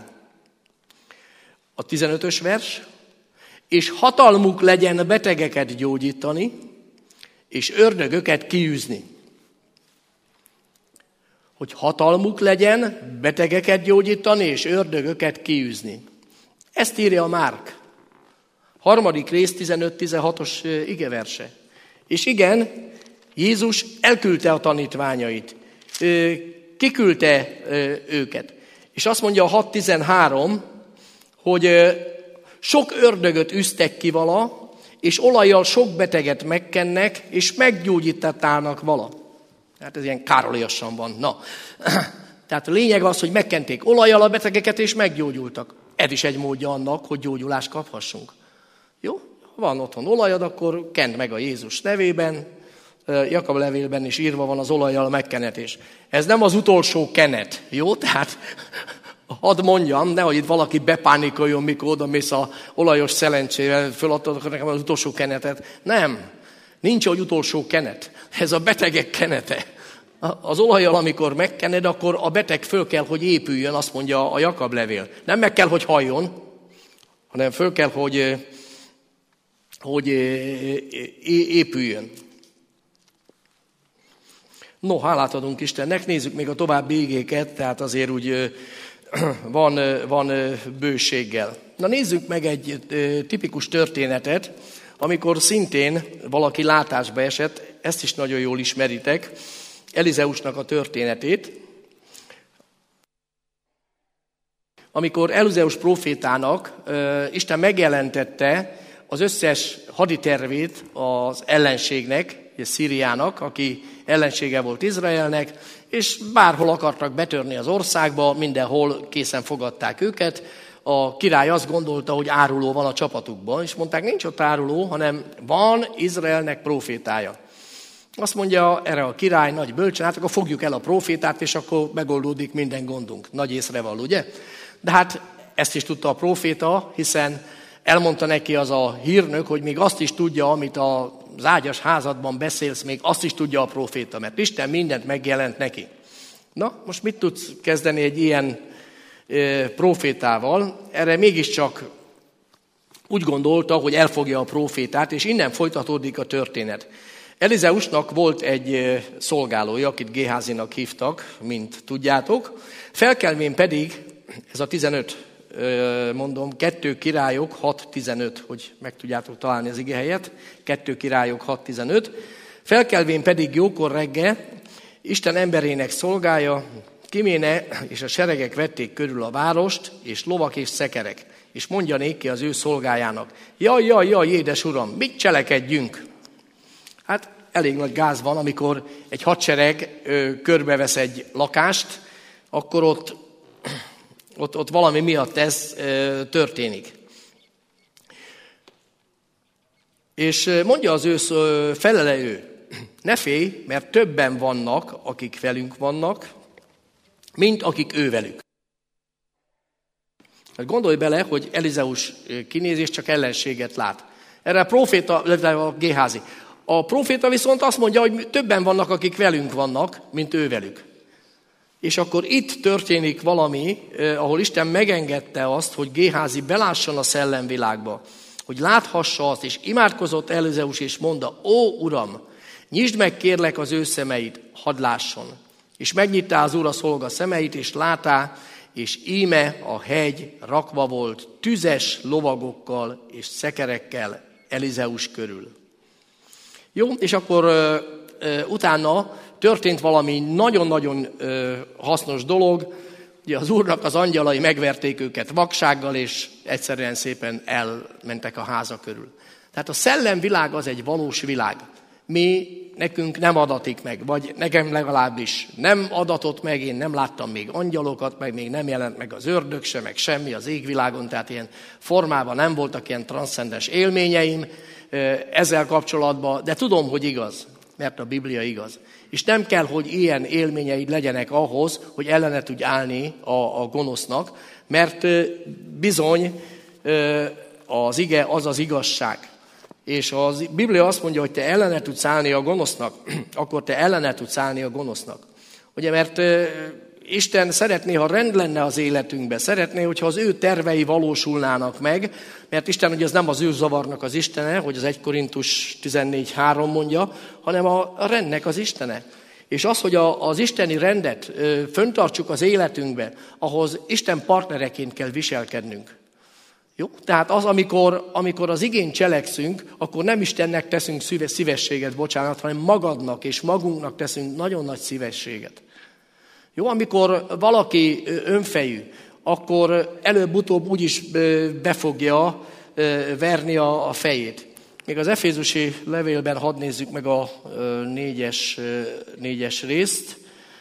A tizenötös vers. És hatalmuk legyen betegeket gyógyítani, és ördögöket kiűzni. Hogy hatalmuk legyen betegeket gyógyítani, és ördögöket kiűzni. Ezt írja a Márk. Harmadik rész, tizenöt-tizenhatos igeverse. És igen, Jézus elküldte a tanítványait. Kiküldte őket. És azt mondja a hat tizenhárom, hogy sok ördögöt üztek ki vala, és olajjal sok beteget megkennek, és meggyógyítattának vala. Hát ez ilyen károliasan van. Na, tehát a lényeg az, hogy megkenték olajjal a betegeket, és meggyógyultak. Ez is egy módja annak, hogy gyógyulást kaphassunk. Jó? Ha van otthon olajad, akkor kend meg a Jézus nevében. Jakab levélben is írva van az olajjal a megkenetés. Ez nem az utolsó kenet, jó? Tehát hadd mondjam, nehogy itt valaki bepánikoljon, mikor oda mész a olajos szelencsével, föladtad nekem az utolsó kenetet. Nem, nincs egy utolsó kenet. Ez a betegek kenete. Az olajjal, amikor megkened, akkor a beteg föl kell, hogy épüljön, azt mondja a Jakab levél. Nem meg kell, hogy halljon, hanem föl kell, hogy, hogy épüljön. No, hálát adunk Istennek, nézzük még a további igéket, tehát azért úgy van, van bőséggel. Na nézzük meg egy tipikus történetet, amikor szintén valaki látásba esett, ezt is nagyon jól ismeritek, Elizeusnak a történetét. Amikor Elizeus prófétának Isten megjelentette az összes haditervét az ellenségnek, Szíriának, aki ellensége volt Izraelnek, és bárhol akartak betörni az országba, mindenhol készen fogadták őket. A király azt gondolta, hogy áruló van a csapatukban, és mondták, nincs ott áruló, hanem van Izraelnek prófétája. Azt mondja erre a király nagy bölcsen, hát akkor fogjuk el a prófétát, és akkor megoldódik minden gondunk. Nagy észreval, ugye? De hát ezt is tudta a próféta, hiszen elmondta neki az a hírnök, hogy még azt is tudja, amit az ágyas házadban beszélsz, még azt is tudja a próféta, mert Isten mindent megjelent neki. Na, most mit tudsz kezdeni egy ilyen e, prófétával? Erre mégiscsak úgy gondolta, hogy elfogja a prófétát, és innen folytatódik a történet. Elizeusnak volt egy szolgálója, akit Géházinak hívtak, mint tudjátok. Felkelvén pedig, ez a tizenöt, mondom, kettő királyok hat tizenöt, hogy meg tudjátok találni az igehelyet, kettő királyok hat tizenöt. Felkelvén pedig jókor reggel, Isten emberének szolgája, kiméne, és a seregek vették körül a várost, és lovak és szekerek. És mondja néki az ő szolgájának, jaj, jaj, jaj, édes uram, mit cselekedjünk? Hát elég nagy gáz van, amikor egy hadsereg ö, körbevesz egy lakást, akkor ott, ott, ott valami miatt ez ö, történik. És mondja az ő, felele ő, ne félj, mert többen vannak, akik velünk vannak, mint akik ő velük. Gondolj bele, hogy Elizeus kinézés csak ellenséget lát. Erre a próféta, a Géházi. A próféta viszont azt mondja, hogy többen vannak, akik velünk vannak, mint ő velük. És akkor itt történik valami, ahol Isten megengedte azt, hogy Géházi belásson a szellemvilágba, hogy láthassa azt, és imádkozott Elizeus, és mondta, ó, Uram, nyisd meg kérlek az ő szemeit, hadd lásson. És megnyittá az Úr a szolga szemeit, és látá, és íme a hegy rakva volt tüzes lovagokkal és szekerekkel Elizeus körül. Jó, és akkor ö, ö, utána történt valami nagyon-nagyon ö, hasznos dolog. Ugye az Úrnak az angyalai megverték őket vaksággal, és egyszerűen szépen elmentek a háza körül. Tehát a szellemvilág az egy valós világ. Mi, nekünk nem adatik meg, vagy nekem legalábbis nem adatott meg, én nem láttam még angyalokat, meg még nem jelent meg az ördög se, meg semmi az égvilágon, tehát ilyen formában nem voltak ilyen transzcendens élményeim ezzel kapcsolatban, de tudom, hogy igaz, mert a Biblia igaz. És nem kell, hogy ilyen élményeid legyenek ahhoz, hogy ellene tudj állni a, a gonosznak, mert bizony az ige az az igazság. És a Biblia azt mondja, hogy te ellene tudsz állni a gonosznak, akkor te ellene tudsz állni a gonosznak. Ugye, mert Isten szeretné, ha rend lenne az életünkben, szeretné, hogyha az ő tervei valósulnának meg, mert Isten ugye az nem az ő zavarnak az Istene, hogy az egy Korintus tizennégy három mondja, hanem a rendnek az Istene. És az, hogy a, az isteni rendet ö, föntartsuk az életünkbe, ahhoz Isten partnereként kell viselkednünk. Jó? Tehát az, amikor, amikor az igén cselekszünk, akkor nem Istennek teszünk szívességet, bocsánat, hanem magadnak és magunknak teszünk nagyon nagy szívességet. Jó, amikor valaki önfejű, akkor előbb-utóbb úgyis be fogja verni a fejét. Még az Efézusi levélben hadd nézzük meg a négyes, négyes részt,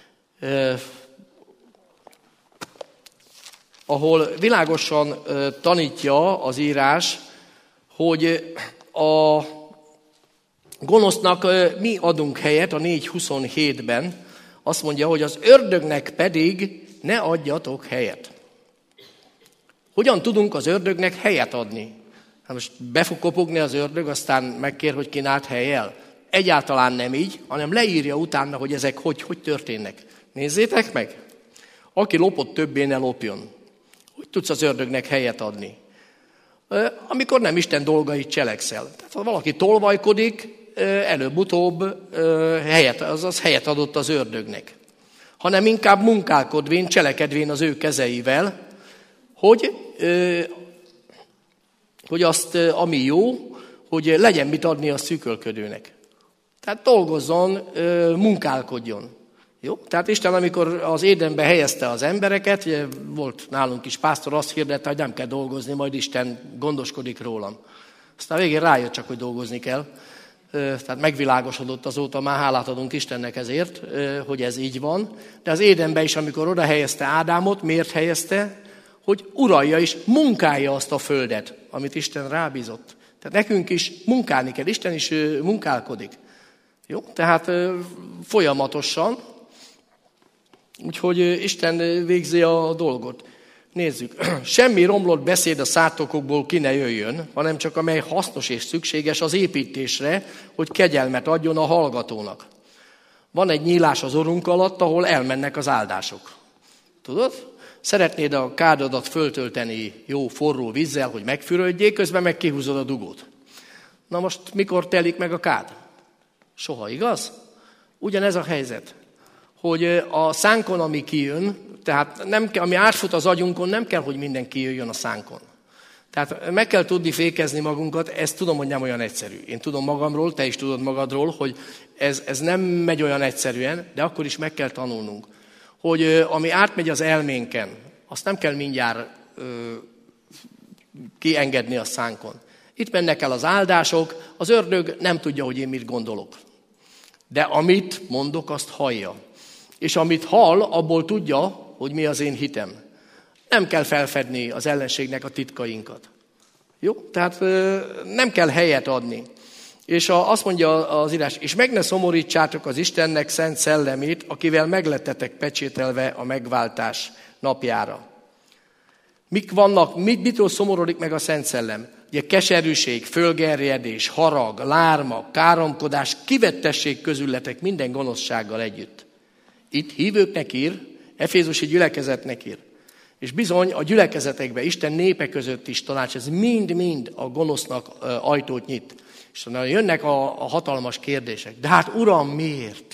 ahol világosan tanítja az írás, hogy a gonosznak mi adunk helyet a négy huszonhétben, azt mondja, hogy az ördögnek pedig ne adjatok helyet. Hogyan tudunk az ördögnek helyet adni? Hát most be fog kopogni az ördög, aztán megkér, hogy kínált helyjel. Egyáltalán nem így, hanem leírja utána, hogy ezek hogy, hogy történnek. Nézzétek meg! Aki lopott, többé ne lopjon. Hogy tudsz az ördögnek helyet adni? Amikor nem Isten dolgait cselekszel. Tehát ha valaki tolvajkodik, előbb-utóbb helyet, azaz helyet adott az ördögnek. Hanem inkább munkálkodvén, cselekedvén az ő kezeivel, hogy, hogy azt, ami jó, hogy legyen mit adni a szűkölködőnek. Tehát dolgozzon, munkálkodjon. Jó? Tehát Isten, amikor az Édenbe helyezte az embereket, volt nálunk is pásztor, azt hirdette, hogy nem kell dolgozni, majd Isten gondoskodik rólam. Aztán végén rájött csak, hogy dolgozni kell. Tehát megvilágosodott azóta, már hálát adunk Istennek ezért, hogy ez így van. De az Édenbe is, amikor oda helyezte Ádámot, miért helyezte? Hogy uralja és munkálja azt a földet, amit Isten rábízott. Tehát nekünk is munkálni kell, Isten is munkálkodik. Jó? Tehát folyamatosan, úgyhogy Isten végzi a dolgot. Nézzük, semmi romlott beszéd a szátokokból ki ne jöjjön, hanem csak amely hasznos és szükséges az építésre, hogy kegyelmet adjon a hallgatónak. Van egy nyílás az orrunk alatt, ahol elmennek az áldások. Tudod? Szeretnéd a kádadat föltölteni jó forró vízzel, hogy megfürödjék, közben meg kihúzod a dugót. Na most mikor telik meg a kád? Soha, igaz? Ugyanez a helyzet, hogy a szánkon, ami kijön, tehát nem kell, ami átfut az agyunkon, nem kell, hogy minden kijöjjön a szánkon. Tehát meg kell tudni fékezni magunkat, ezt tudom, hogy nem olyan egyszerű. Én tudom magamról, te is tudod magadról, hogy ez, ez nem megy olyan egyszerűen, de akkor is meg kell tanulnunk, hogy ami átmegy az elménken, azt nem kell mindjárt ö, kiengedni a szánkon. Itt mennek el az áldások, az ördög nem tudja, hogy én mit gondolok. De amit mondok, azt hallja. És amit hall, abból tudja, hogy mi az én hitem. Nem kell felfedni az ellenségnek a titkainkat. Jó? Tehát nem kell helyet adni. És azt mondja az írás, és meg ne szomorítsátok az Istennek szent szellemét, akivel meglettetek pecsételve a megváltás napjára. Mik vannak, mit, mitől szomorodik meg a szent szellem? Ugye keserűség, fölgerjedés, harag, lárma, káromkodás, kivettesség közületek minden gonoszsággal együtt. Itt hívőknek ír, efézusi gyülekezetnek ír. És bizony a gyülekezetekben, Isten népe között is tanács, ez mind-mind a gonosznak ajtót nyit. És jönnek a, a hatalmas kérdések. De hát Uram, miért?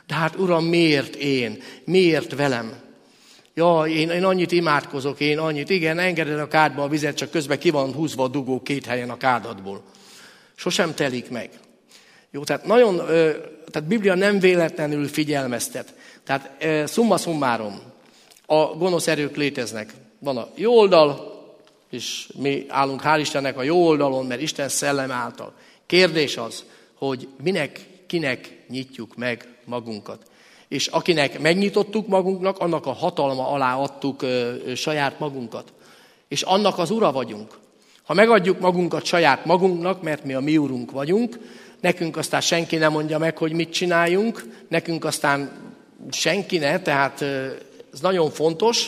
De hát Uram, miért én? Miért velem? Ja, én, én annyit imádkozok, én annyit. Igen, engeded a kádba a vizet, csak közben ki van húzva a dugó két helyen a kádatból. Sosem telik meg. Jó, tehát nagyon, tehát Biblia nem véletlenül figyelmeztet. Tehát summa summarum, a gonosz erők léteznek. Van a jó oldal, és mi állunk, hál' Istennek, a jó oldalon, mert Isten szellem által. Kérdés az, hogy minek, kinek nyitjuk meg magunkat. És akinek megnyitottuk magunknak, annak a hatalma alá adtuk ö, ö, saját magunkat. És annak az ura vagyunk. Ha megadjuk magunkat saját magunknak, mert mi a mi urunk vagyunk, nekünk aztán senki nem mondja meg, hogy mit csináljunk, nekünk aztán senki ne, tehát ö, ez nagyon fontos,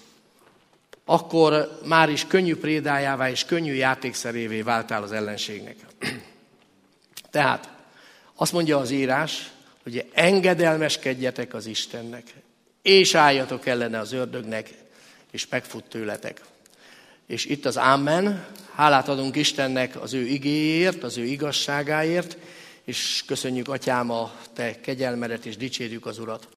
akkor már is könnyű prédájává és könnyű játékszerévé váltál az ellenségnek. Tehát azt mondja az írás, hogy engedelmeskedjetek az Istennek, és álljatok ellene az ördögnek, és megfut tőletek. És itt az Amen, hálát adunk Istennek az ő igéért, az ő igazságáért, és köszönjük, Atyám, a te kegyelmedet, és dicsérjük az Urat.